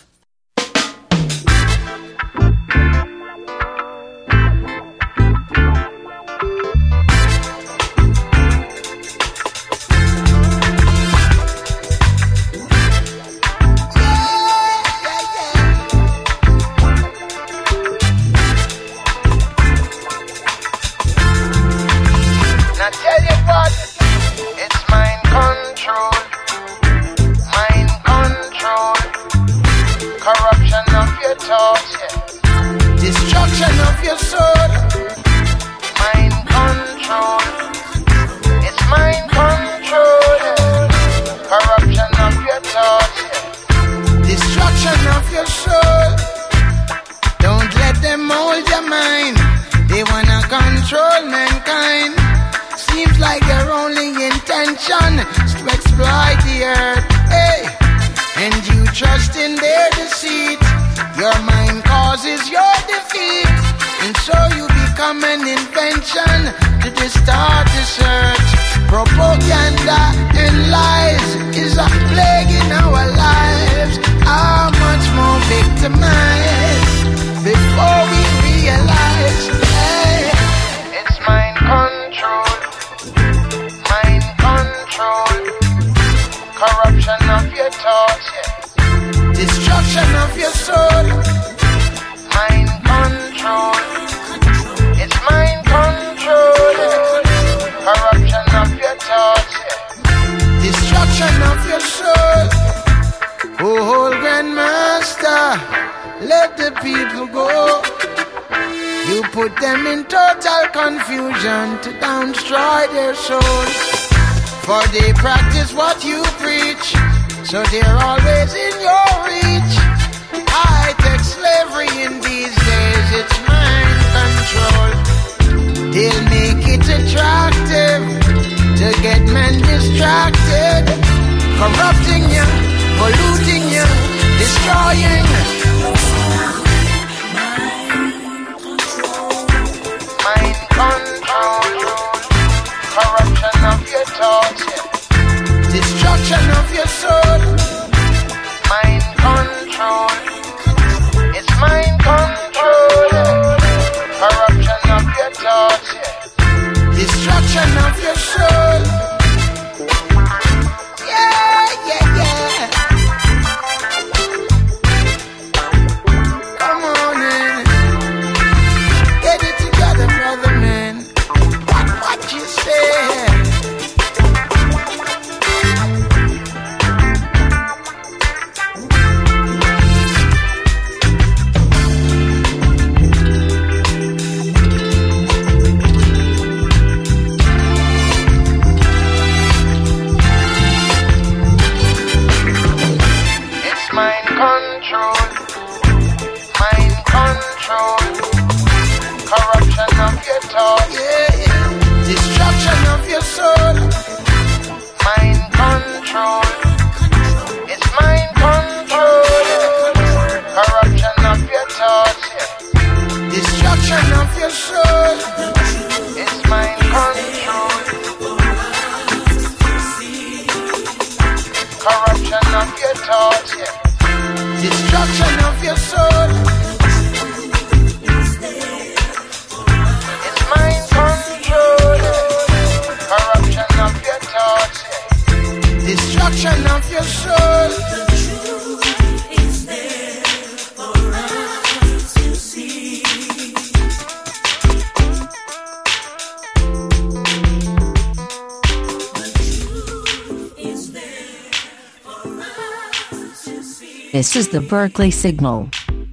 This is the Berkeley Signal.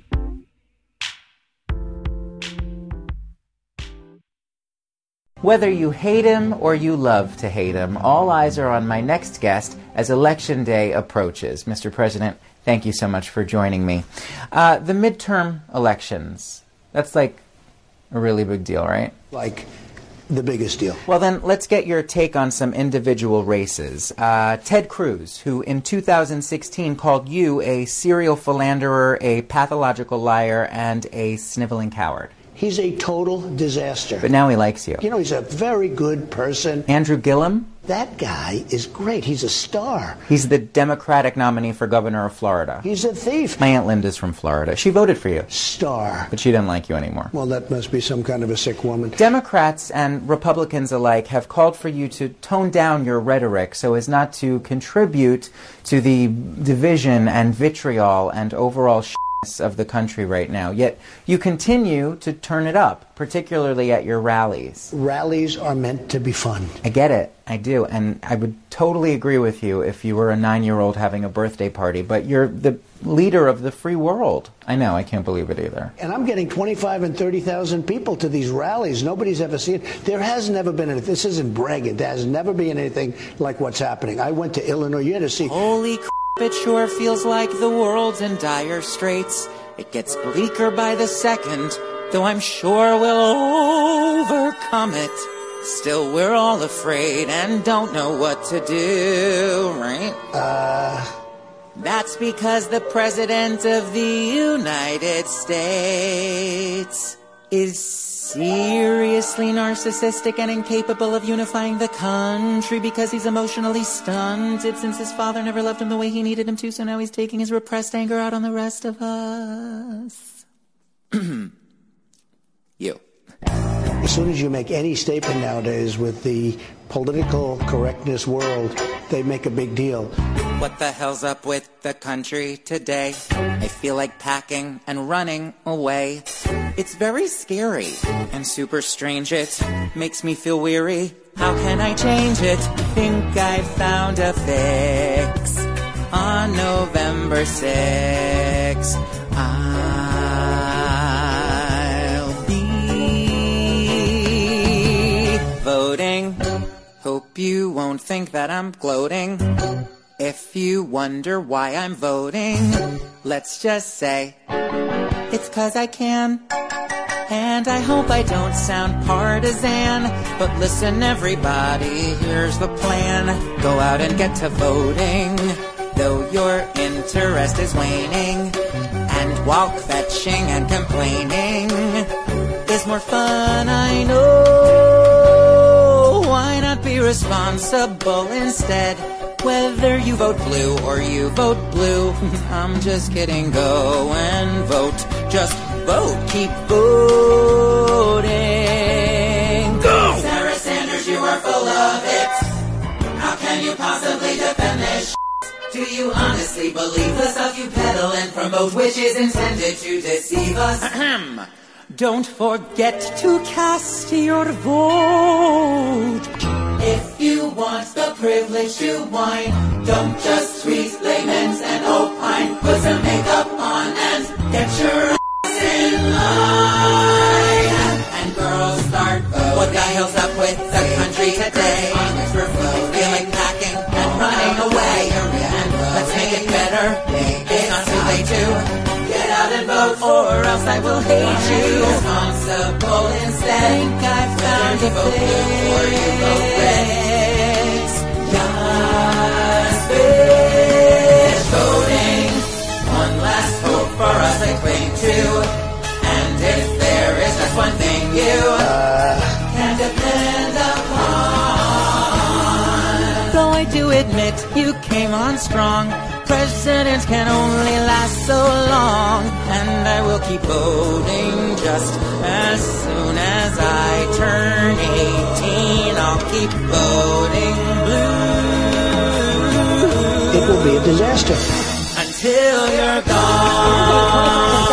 Whether you hate him or you love to hate him, all eyes are on my next guest as Election Day approaches. Mister President, thank you so much for joining me. Uh, the midterm elections, that's like a really big deal, right? Like the biggest deal. Well, then let's get your take on some individual races. Uh, Ted Cruz, who in two thousand sixteen called you a serial philanderer, a pathological liar, and a sniveling coward. He's a total disaster. But now he likes you. You know, he's a very good person. Andrew Gillum? That guy is great. He's a star. He's the Democratic nominee for governor of Florida. He's a thief. My Aunt Linda's from Florida. She voted for you. Star. But she didn't like you anymore. Well, that must be some kind of a sick woman. Democrats and Republicans alike have called for you to tone down your rhetoric so as not to contribute to the division and vitriol and overall sh- of the country right now. Yet you continue to turn it up, particularly at your rallies. Rallies are meant to be fun. I get it. I do. And I would totally agree with you if you were a nine-year-old having a birthday party. But you're the leader of the free world. I know. I can't believe it either. And I'm getting twenty-five and thirty thousand people to these rallies. Nobody's ever seen it. There has never been anything. This isn't bragging. There has never been anything like what's happening. I went to Illinois. You had to see. Holy crap. It sure feels like the world's in dire straits. It gets bleaker by the second, though I'm sure we'll overcome it. Still, we're all afraid and don't know what to do, right? Uh... That's because the President of the United States is seriously narcissistic and incapable of unifying the country because he's emotionally stunted since his father never loved him the way he needed him to, so now he's taking his repressed anger out on the rest of us. You. As soon as you make any statement nowadays with the political correctness world, they make a big deal. What the hell's up with the country today? I feel like packing and running away. It's very scary and super strange. It makes me feel weary. How can I change it? Think I found a fix. On November sixth, I'll be voting. Hope you won't think that I'm gloating. If you wonder why I'm voting, let's just say it's 'cause I can. And I hope I don't sound partisan, but listen everybody, here's the plan. Go out and get to voting, though your interest is waning. And walk fetching and complaining is more fun, I know. Why not be responsible instead? Whether you vote blue or you vote blue, I'm just kidding, go and vote. Just vote, keep voting. Go! Sarah Sanders, you are full of it. How can you possibly defend this shit? Do you honestly believe the stuff you peddle and promote, which is intended to deceive us? Ahem. Don't forget to cast your vote. If you want the privilege to whine, don't just tweet laments and opine. Put some makeup on and get your ass in line. And girls start voting. What the hell's up with the country today? We're feeling packing and running away. Let's make it better. It's not too late to get out and vote, or else I will hate you. Responsible instead. Think I found a vote blue or you vote red. Just finish voting. One last hope for us to cling to. And if there is just one thing you uh, can depend upon. Though I do admit you came on strong, presidents can only last so long. And I will keep voting just as soon as I turn eighteen. I'll keep voting blue. It will be a disaster. Until you're gone.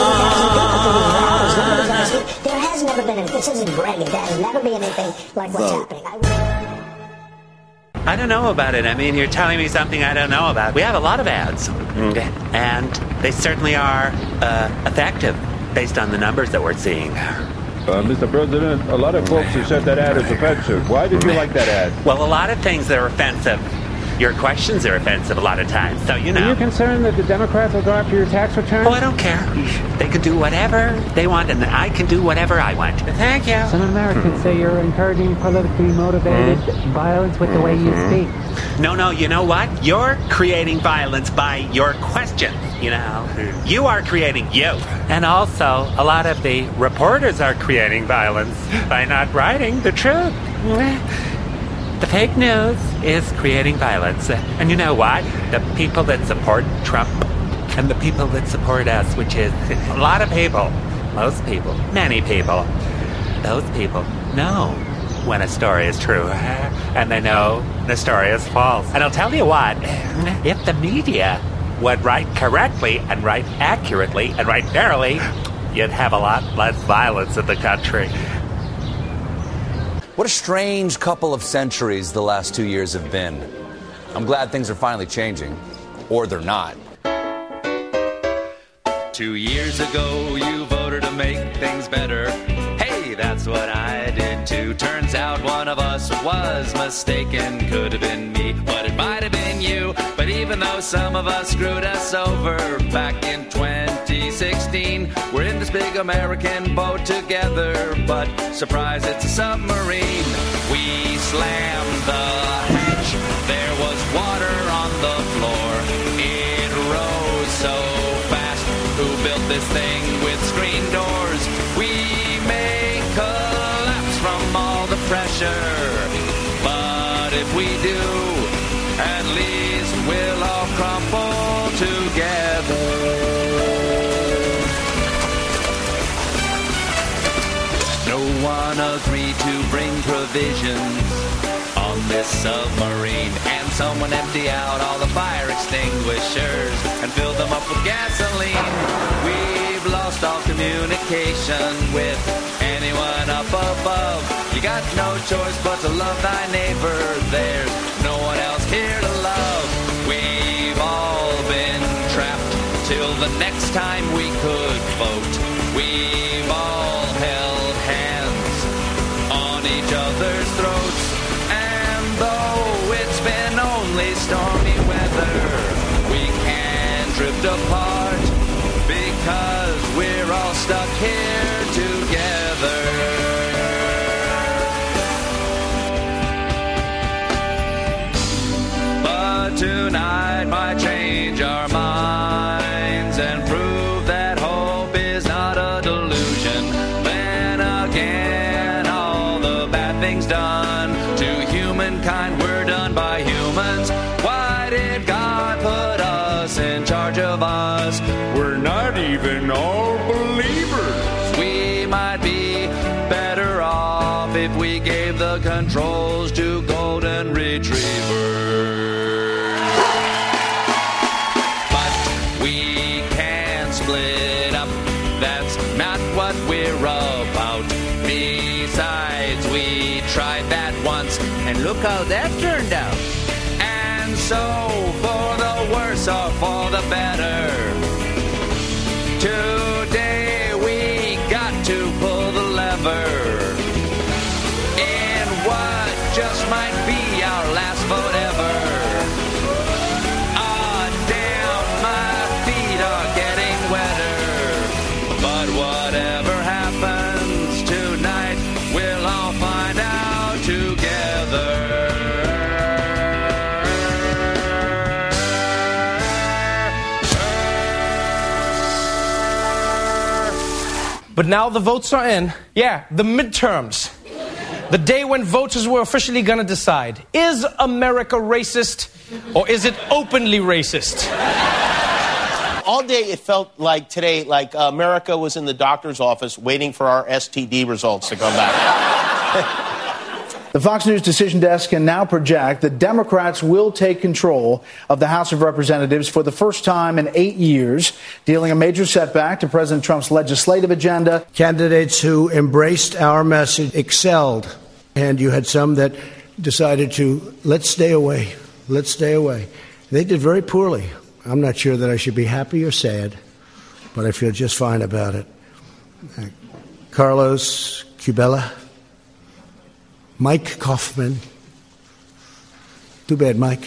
There has never been anything. This isn't bragging. There has never been anything like what's Vote. happening. I I don't know about it. I mean, you're telling me something I don't know about. We have a lot of ads, and they certainly are uh, effective based on the numbers that we're seeing. Uh, Mister President, a lot of folks have said that ad is offensive. Why did you like that ad? Well, a lot of things that are offensive. Your questions are offensive a lot of times, so you know. Are you concerned that the Democrats will go after your tax return? Oh, I don't care. They can do whatever they want, and I can do whatever I want. Thank you. Some Americans say you're encouraging politically motivated mm-hmm. violence with the way you speak. No, no, you know what? You're creating violence by your questions, you know. You are creating you. And also, a lot of the reporters are creating violence by not writing the truth. The fake news is creating violence. And you know what? The people that support Trump and the people that support us, which is a lot of people, most people, many people, those people know when a story is true, and they know the story is false. And I'll tell you what, if the media would write correctly and write accurately and write fairly, you'd have a lot less violence in the country. What a strange couple of centuries the last two years have been. I'm glad things are finally changing, or they're not. Two years ago, you voted to make things better. Hey, that's what I did too. Turns out one of us was mistaken. Could have been me, but it might have been you. But even though some of us screwed us over back in twenty sixteen, we're in this big American boat together. But surprise, it's a submarine. We slammed the hatch. There was water on the floor. It rose so fast. Who built this thing with screen doors? We may collapse from all the pressure, but if we do, at least we'll all crumple together. No one agreed to bring provisions on this submarine, and someone empty out all the fire extinguishers and fill them up with gasoline. We've lost all communication with anyone up above. You got no choice but to love thy neighbor. There's no one else here to love. We've all been trapped till the next time we could vote. We've all held hands on each other's throats. And though it's been only stormy weather, we can't drift apart because we're all stuck here together. But tonight might change our minds and prove that hope is not a delusion. Then again, all the bad things done to humankind were done by humans. Why did God put us in charge of us? We're not even all believers. We might be better off if we gave the controls to golden retrievers. But we can't split up. That's not what we're about. Besides, we tried that once, and look how that turned out. And so, for the worse or for the better, today we got to pull the lever in what just might be our last vote ever. Ah, damn, my feet are getting wetter. But whatever happens tonight, we'll all find out together. But now the votes are in. Yeah, the midterms. The day when voters were officially going to decide, is America racist or is it openly racist? All day it felt like today, like uh, America was in the doctor's office waiting for our S T D results to come back. The Fox News Decision Desk can now project that Democrats will take control of the House of Representatives for the first time in eight years, dealing a major setback to President Trump's legislative agenda. Candidates who embraced our message excelled, and you had some that decided to, let's stay away, let's stay away. They did very poorly. I'm not sure that I should be happy or sad, but I feel just fine about it. Uh, Carlos Cubella, Mike Kaufman. Too bad, Mike.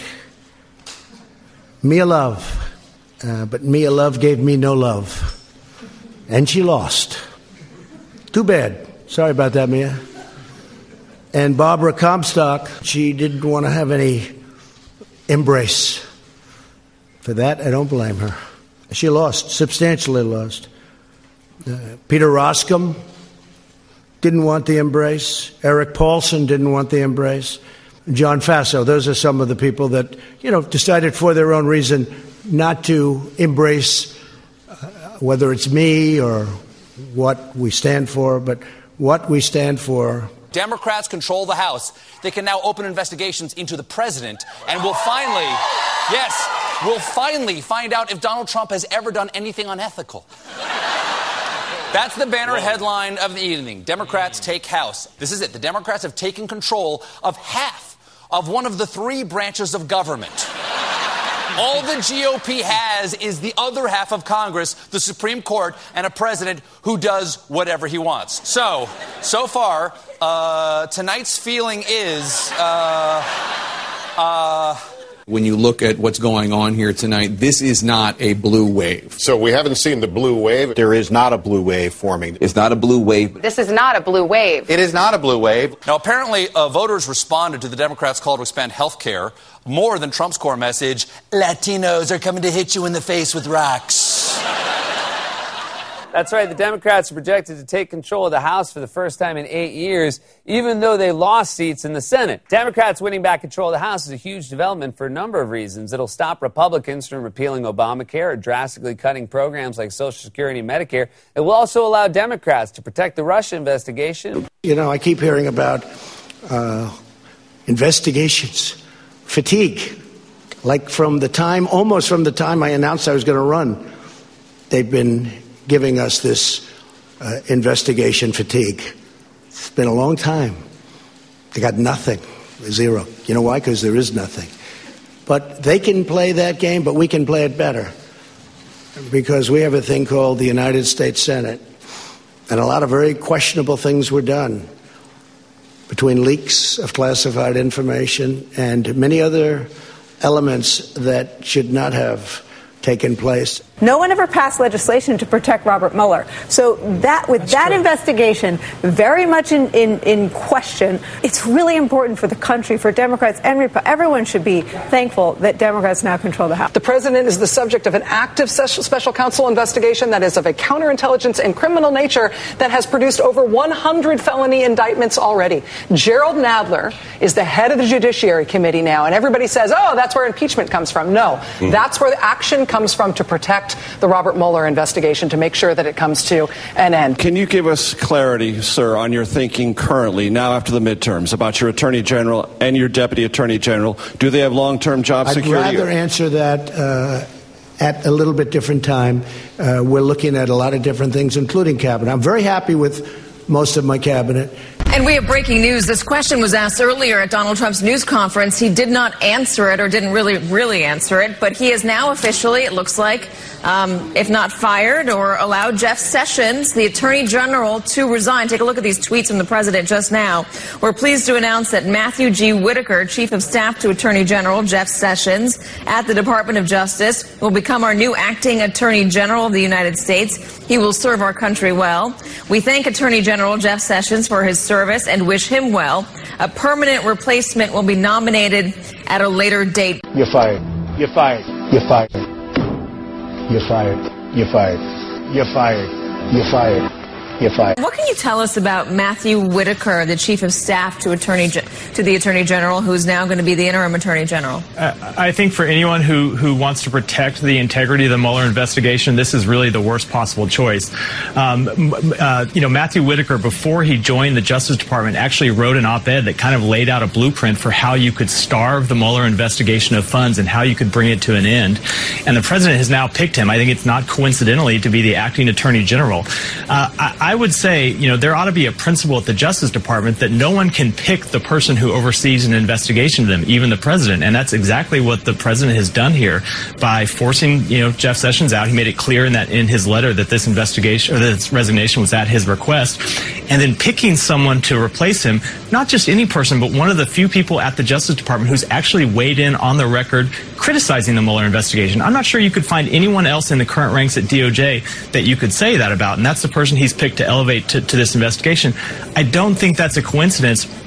Mia Love. Uh, but Mia Love gave me no love. And she lost. Too bad. Sorry about that, Mia. And Barbara Comstock, she didn't want to have any embrace. For that, I don't blame her. She lost, substantially lost. Uh, Peter Roskam didn't want the embrace. Eric Paulson didn't want the embrace. John Faso, those are some of the people that, you know, decided for their own reason not to embrace uh, whether it's me or what we stand for, but what we stand for. Democrats control the House. They can now open investigations into the president, and we'll finally, yes, we'll finally find out if Donald Trump has ever done anything unethical. That's the banner headline of the evening. Democrats take House. This is it. The Democrats have taken control of half of one of the three branches of government. All the G O P has is the other half of Congress, the Supreme Court, and a president who does whatever he wants. So, so far, uh, tonight's feeling is, uh, uh... When you look at what's going on here tonight, this is not a blue wave. So we haven't seen the blue wave. There is not a blue wave forming. It's not a blue wave. This is not a blue wave. It is not a blue wave. Now, apparently, uh, voters responded to the Democrats' call to expand health care more than Trump's core message, Latinos are coming to hit you in the face with rocks. That's right. The Democrats are projected to take control of the House for the first time in eight years, even though they lost seats in the Senate. Democrats winning back control of the House is a huge development for a number of reasons. It'll stop Republicans from repealing Obamacare or drastically cutting programs like Social Security and Medicare. It will also allow Democrats to protect the Russia investigation. You know, I keep hearing about uh, investigations, fatigue, like from the time, almost from the time I announced I was going to run, they've been giving us this uh, investigation fatigue. It's been a long time. They got nothing, zero. You know why? Because there is nothing. But they can play that game, but we can play it better. Because we have a thing called the United States Senate. And a lot of very questionable things were done between leaks of classified information and many other elements that should not have taken place. No one ever passed legislation to protect Robert Mueller. So that, with That's that true. investigation very much in, in, in question, it's really important for the country, for Democrats and Republicans. Everyone should be thankful that Democrats now control the House. The president is the subject of an active special counsel investigation that is of a counterintelligence and criminal nature that has produced over one hundred felony indictments already. Gerald Nadler is the head of the Judiciary Committee now, and everybody says, oh, that's where impeachment comes from. No, mm. that's where the action comes from to protect the Robert Mueller investigation, to make sure that it comes to an end. Can you give us clarity, sir, on your thinking currently, now after the midterms, about your Attorney General and your Deputy Attorney General? Do they have long-term job I'd security? I'd rather answer that uh, at a little bit different time. Uh, we're looking at a lot of different things, including cabinet. I'm very happy with most of my cabinet. And we have breaking news. This question was asked earlier at Donald Trump's news conference. He did not answer it, or didn't really, really answer it. But he is now officially, it looks like, um, if not fired, or allowed Jeff Sessions, the Attorney General, to resign. Take a look at these tweets from the president just now. We're pleased to announce that Matthew G. Whitaker, Chief of Staff to Attorney General Jeff Sessions at the Department of Justice, will become our new acting Attorney General of the United States. He will serve our country well. We thank Attorney General Jeff Sessions for his service and wish him well. A permanent replacement will be nominated at a later date. You're fired. You're fired. You're fired. You're fired. You're fired. You're fired. You're fired. You're fired. What can you tell us about Matthew Whitaker, the Chief of Staff to Attorney to the Attorney General, who's now going to be the interim Attorney General? Uh, I think for anyone who, who wants to protect the integrity of the Mueller investigation, this is really the worst possible choice. Um, uh, you know, Matthew Whitaker, before he joined the Justice Department, actually wrote an op-ed that kind of laid out a blueprint for how you could starve the Mueller investigation of funds and how you could bring it to an end. And the president has now picked him. I think it's not coincidentally to be the acting Attorney General. Uh, I, I would say, you know, there ought to be a principle at the Justice Department that no one can pick the person who oversees an investigation of them, even the president. And that's exactly what the president has done here by forcing, you know, Jeff Sessions out. He made it clear in that in his letter that this investigation or this resignation was at his request, and then picking someone to replace him, not just any person, but one of the few people at the Justice Department who's actually weighed in on the record criticizing the Mueller investigation. I'm not sure you could find anyone else in the current ranks at D O J that you could say that about, and that's the person he's picked to elevate to, to this investigation. I don't think that's a coincidence.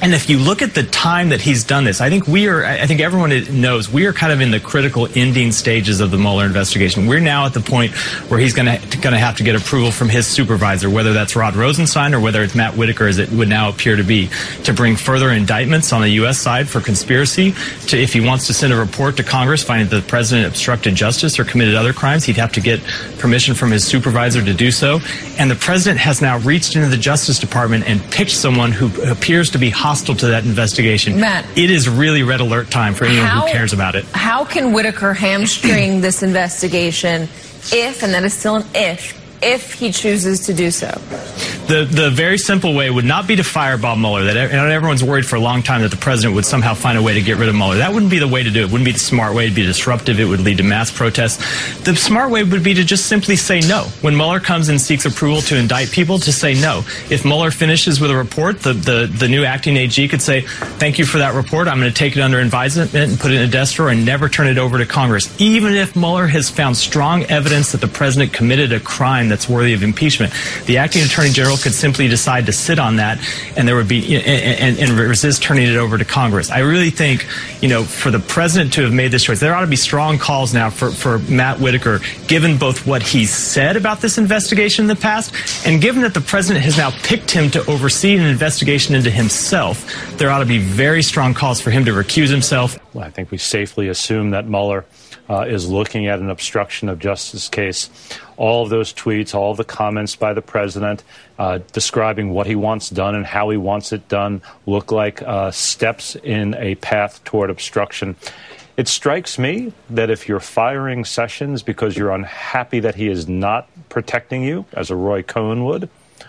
And if you look at the time that he's done this, I think we are, I think everyone knows, we are kind of in the critical ending stages of the Mueller investigation. We're now at the point where he's going to going to have to get approval from his supervisor, whether that's Rod Rosenstein or whether it's Matt Whitaker, as it would now appear to be, to bring further indictments on the U S side for conspiracy. To, if he wants to send a report to Congress finding that the president obstructed justice or committed other crimes, he'd have to get permission from his supervisor to do so. And the president has now reached into the Justice Department and picked someone who appears to be hostile to that investigation. Matt, it is really red alert time for anyone how, who cares about it. How can Whitaker hamstring this investigation if, and that is still an if, if he chooses to do so? The the very simple way would not be to fire Bob Mueller. That everyone's worried for a long time that the president would somehow find a way to get rid of Mueller. That wouldn't be the way to do it. It wouldn't be the smart way. It'd be disruptive. It would lead to mass protests. The smart way would be to just simply say no. When Mueller comes and seeks approval to indict people, to say no. If Mueller finishes with a report, the, the, the new acting A G could say, thank you for that report. I'm going to take it under advisement and put it in a desk drawer and never turn it over to Congress. Even if Mueller has found strong evidence that the president committed a crime that's worthy of impeachment, the acting attorney general could simply decide to sit on that, and there would be and, and, and resist turning it over to Congress. I really think, you know, for the president to have made this choice, there ought to be strong calls now for, for Matt Whitaker, given both what he's said about this investigation in the past, and given that the president has now picked him to oversee an investigation into himself. There ought to be very strong calls for him to recuse himself. Well, I think we safely assume that Mueller uh, is looking at an obstruction of justice case. All of those tweets, all of the comments by the president uh, describing what he wants done and how he wants it done look like uh, steps in a path toward obstruction. It strikes me that if you're firing Sessions because you're unhappy that he is not protecting you, as a Roy Cohn would,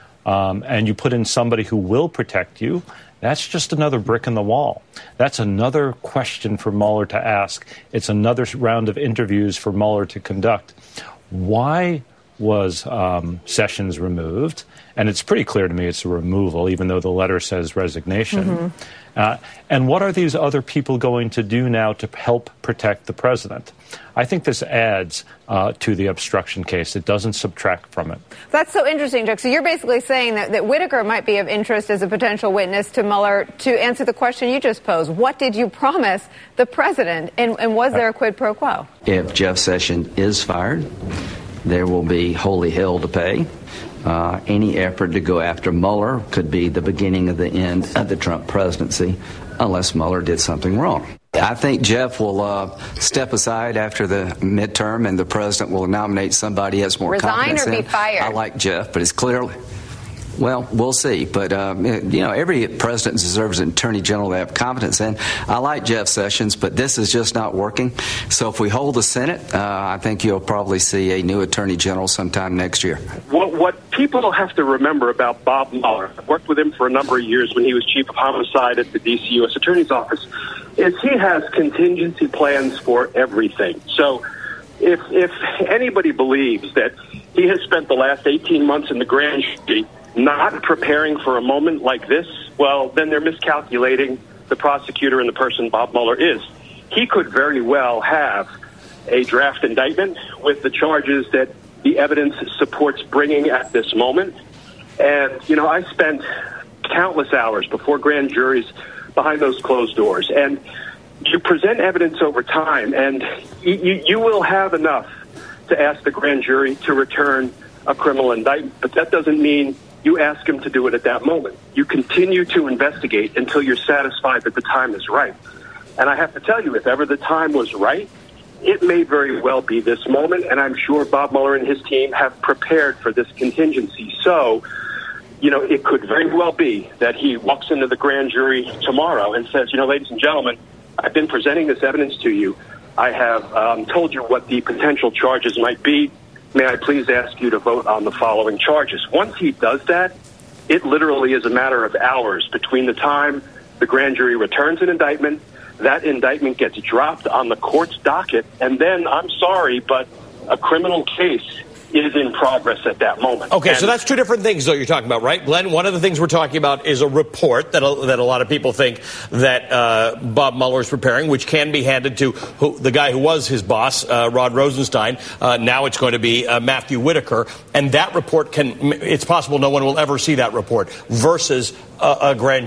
um, and you put in somebody who will protect you, that's just another brick in the wall. That's another question for Mueller to ask. It's another round of interviews for Mueller to conduct. Why was um, Sessions removed? And it's pretty clear to me it's a removal, even though the letter says resignation. Mm-hmm. Uh, and what are these other people going to do now to help protect the president? I think this adds uh, to the obstruction case. It doesn't subtract from it. That's so interesting, Chuck. So you're basically saying that, that Whitaker might be of interest as a potential witness to Mueller to answer the question you just posed. What did you promise the president, and, and was there a quid pro quo? If Jeff Sessions is fired, there will be holy hell to pay. Uh, any effort to go after Mueller could be the beginning of the end of the Trump presidency, unless Mueller did something wrong. I think Jeff will uh, step aside after the midterm, and the president will nominate somebody he has more Resign confidence or in. be fired? I like Jeff, but it's clearly... Well, we'll see. But, um, you know, every president deserves an attorney general they have confidence in. I like Jeff Sessions, but this is just not working. So if we hold the Senate, uh, I think you'll probably see a new attorney general sometime next year. What, what people have to remember about Bob Mueller, I worked with him for a number of years when he was chief of homicide at the D C U S Attorney's Office, is he has contingency plans for everything. So if, if anybody believes that he has spent the last eighteen months in the grand jury not preparing for a moment like this, well, then they're miscalculating the prosecutor and the person Bob Mueller is. He could very well have a draft indictment with the charges that the evidence supports bringing at this moment. And, you know, I spent countless hours before grand juries behind those closed doors. And you present evidence over time, and you, you will have enough to ask the grand jury to return a criminal indictment. But that doesn't mean you ask him to do it at that moment. You continue to investigate until you're satisfied that the time is right. And I have to tell you, if ever the time was right, it may very well be this moment, and I'm sure Bob Mueller and his team have prepared for this contingency. So, you know, it could very well be that he walks into the grand jury tomorrow and says, you know, ladies and gentlemen, I've been presenting this evidence to you. I have um, told you what the potential charges might be. May I please ask you to vote on the following charges? Once he does that, it literally is a matter of hours between the time the grand jury returns an indictment, that indictment gets dropped on the court's docket, and then, I'm sorry, but a criminal case is in progress at that moment. Okay, and so that's two different things, though, you're talking about, right? Glenn, one of the things we're talking about is a report that a, that a lot of people think that uh, Bob Mueller is preparing, which can be handed to who, the guy who was his boss, uh, Rod Rosenstein. Uh, now it's going to be uh, Matthew Whitaker. And that report can, it's possible no one will ever see that report, versus a, a grand jury.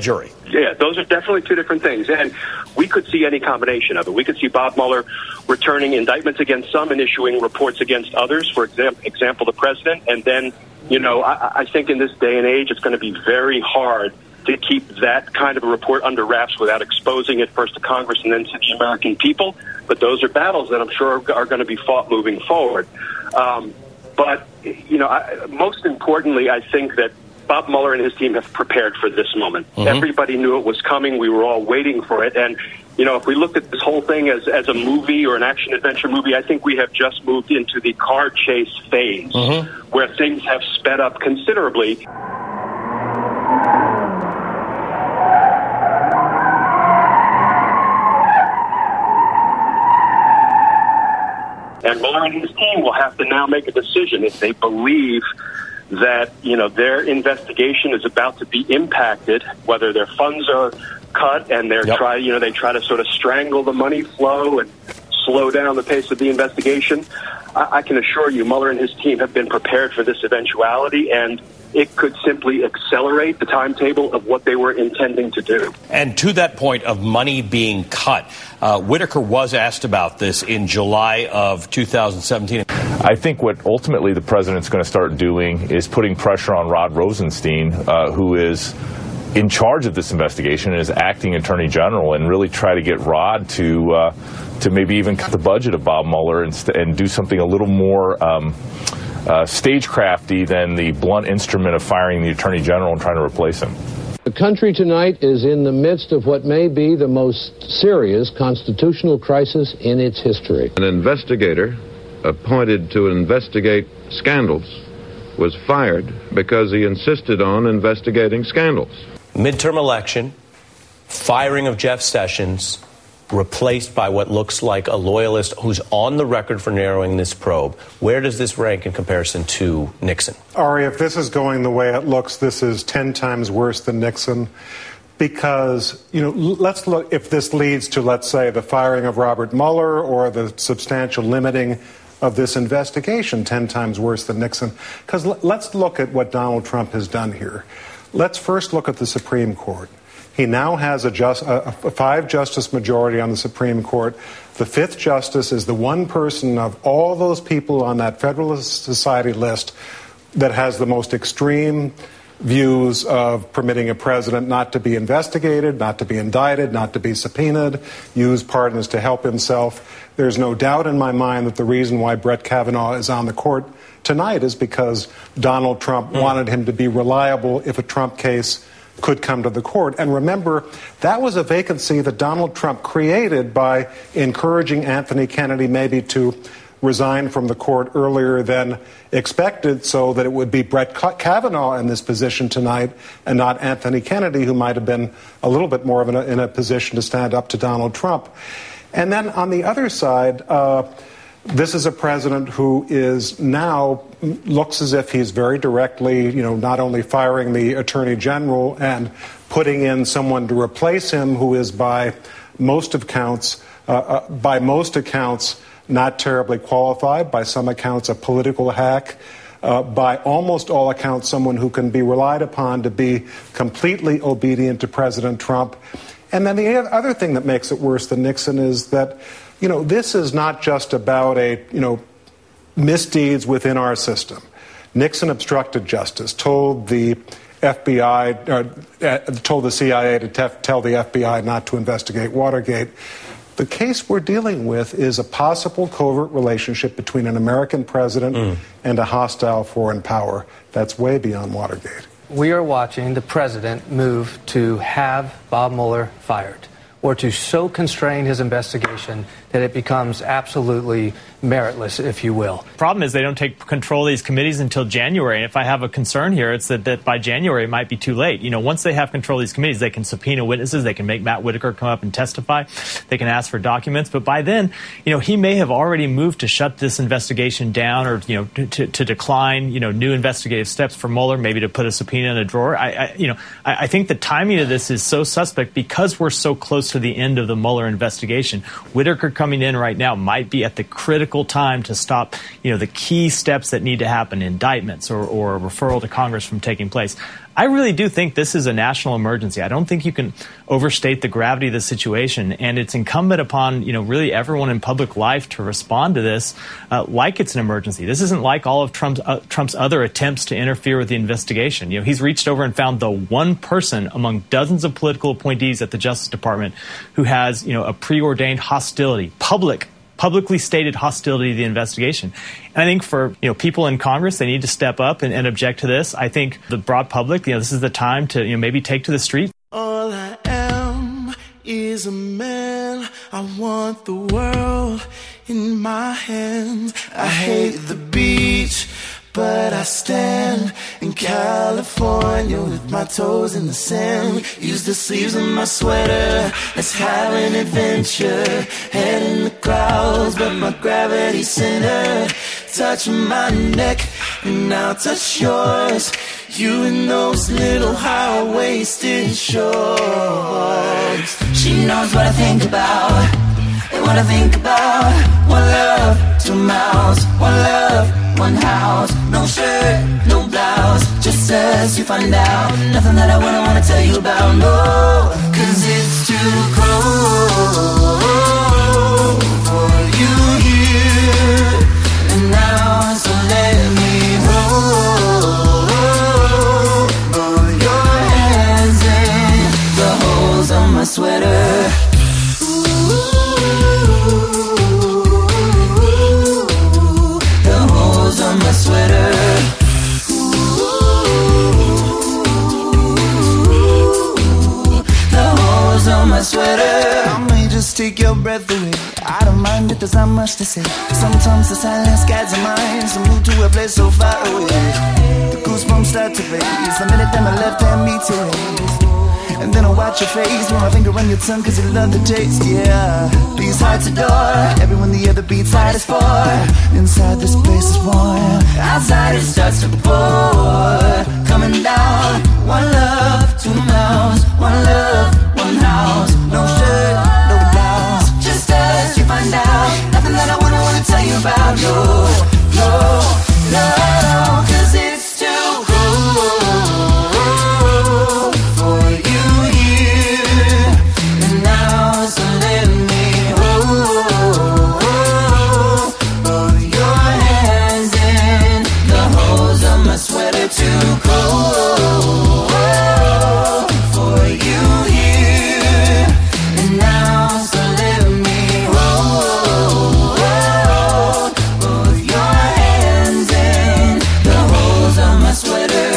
Yeah, those are definitely two different things. And we could see any combination of it. We could see Bob Mueller returning indictments against some and issuing reports against others, for example, example the president. And then, you know, I, I think in this day and age, it's going to be very hard to keep that kind of a report under wraps without exposing it first to Congress and then to the American people. But those are battles that I'm sure are, are going to be fought moving forward. Um, but, you know, I, most importantly, I think that Bob Mueller and his team have prepared for this moment. Mm-hmm. Everybody knew it was coming. We were all waiting for it. And, you know, if we looked at this whole thing as, as a movie or an action-adventure movie, I think we have just moved into the car chase phase mm-hmm. where things have sped up considerably. And Mueller and his team will have to now make a decision if they believe that, you know, their investigation is about to be impacted, whether their funds are cut and they're yep. try, you know, they try to sort of strangle the money flow and slow down the pace of the investigation. I, I can assure you, Mueller and his team have been prepared for this eventuality, and it could simply accelerate the timetable of what they were intending to do. And to that point of money being cut, uh, Whitaker was asked about this in July of two thousand seventeen. I think what ultimately the president's going to start doing is putting pressure on Rod Rosenstein, uh, who is in charge of this investigation and is acting attorney general, and really try to get Rod to uh, to maybe even cut the budget of Bob Mueller and, st- and do something a little more um, uh, stagecrafty than the blunt instrument of firing the attorney general and trying to replace him. The country tonight is in the midst of what may be the most serious constitutional crisis in its history. An investigator appointed to investigate scandals was fired because he insisted on investigating scandals. Midterm election, firing of Jeff Sessions, replaced by what looks like a loyalist who's on the record for narrowing this probe. Where does this rank in comparison to Nixon? Ari, if this is going the way it looks, this is ten times worse than Nixon. Because, you know, let's look, if this leads to, let's say, the firing of Robert Mueller or the substantial limiting of this investigation, ten times worse than Nixon. Because l- let's look at what Donald Trump has done here. Let's first look at the Supreme Court. He now has a, just, a, a five-justice majority on the Supreme Court. The fifth justice is the one person of all those people on that Federalist Society list that has the most extreme views of permitting a president not to be investigated, not to be indicted, not to be subpoenaed, use pardons to help himself. There's no doubt in my mind that the reason why Brett Kavanaugh is on the court tonight is because Donald Trump mm. wanted him to be reliable if a Trump case could come to the court. And remember, that was a vacancy that Donald Trump created by encouraging Anthony Kennedy maybe to resign from the court earlier than expected, so that it would be Brett Kavanaugh in this position tonight and not Anthony Kennedy, who might have been a little bit more of a, in a position to stand up to Donald Trump. And then on the other side, uh, this is a president who is now looks as if he's very directly, you know, not only firing the attorney general and putting in someone to replace him who is by most accounts, uh, uh, by most accounts, not terribly qualified, by some accounts a political hack, uh, by almost all accounts someone who can be relied upon to be completely obedient to President Trump. And then the other thing that makes it worse than Nixon is that, you know, this is not just about a, you know, misdeeds within our system. Nixon obstructed justice, told the F B I, uh, told the C I A to tef- tell the F B I not to investigate Watergate. The case we're dealing with is a possible covert relationship between an American president mm. and a hostile foreign power. That's way beyond Watergate. We are watching the president move to have Bob Mueller fired, or to so constrain his investigation that it becomes absolutely meritless, if you will. Problem is they don't take control of these committees until January. And if I have a concern here, it's that, that by January it might be too late. You know, once they have control of these committees, they can subpoena witnesses. They can make Matt Whitaker come up and testify. They can ask for documents. But by then, you know, he may have already moved to shut this investigation down, or, you know, to, to decline, you know, new investigative steps for Mueller, maybe to put a subpoena in a drawer. I, I you know, I, I think the timing of this is so suspect because we're so close to the end of the Mueller investigation. Whitaker coming in right now might be at the critical time to stop, you know, the key steps that need to happen, indictments or, or a referral to Congress from taking place. I really do think this is a national emergency. I don't think you can overstate the gravity of the situation, and it's incumbent upon, you know, really everyone in public life to respond to this uh, like it's an emergency. This isn't like all of Trump's, uh, Trump's other attempts to interfere with the investigation. You know, he's reached over and found the one person among dozens of political appointees at the Justice Department who has, you know, a preordained hostility, public publicly stated hostility to the investigation. And I think for, you know, people in Congress, they need to step up and, and object to this. I think the broad public, you know, this is the time to, you know, maybe take to the street. All I am is a man. I want the world in my hands. I hate the beach, but I stand in California with my toes in the sand. Use the sleeves of my sweater. Let's have an adventure. Head in the clouds, but my gravity center. Touch my neck, and I'll touch yours. You in those little high-waisted shorts. She knows what I think about, and what I think about. One love, two mouths. One love, one house. No shirt, no blouse. Just as you find out. Nothing that I wouldn't want to tell you about. No, cause it's too cold for you here and now. So let me hold both your hands in the holes of my sweater. On my sweater. Ooh, the holes on my sweater. I may just take your breath away. I don't mind if there's not much to say. Sometimes the silence guides the mind. So move to a place so far away. The goosebumps start to raise the minute that my left hand meets your waist. And then I'll watch your face, put my finger on your tongue, cause you love the taste, yeah. These hearts adore everyone the other beats hard is for. Inside this place is warm, outside it starts to pour. Coming down, one love, two mouths. One love, one house. No shirt, no blouse. Just as you find out. Nothing that I wouldn't want to tell you about. No, no, no, cause it's too cold for you here and now. So let me hold both your hands in the holes of my sweater. Too cold for you here and now. So let me hold both your hands in the holes of my sweater.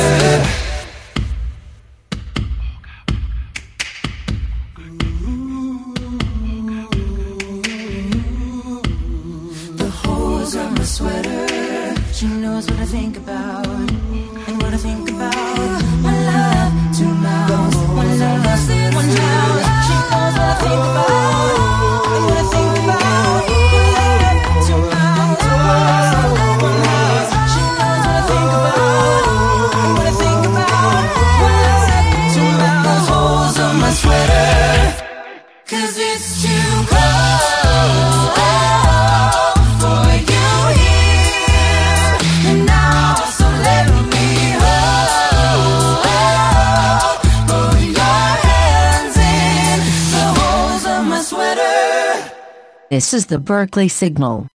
The holes on my sweater. She knows what I think about and what I think about. One love, two mouths. One love, one house. She knows what I think about and what I think about. One love, two mouths. One house. She knows what I think about and what I think about. One love, two mouths. The holes on my sweater. Cause it's too cold for you here and now. So let me hold both your hands in the holes of my sweater. This is the Berkeley Signal.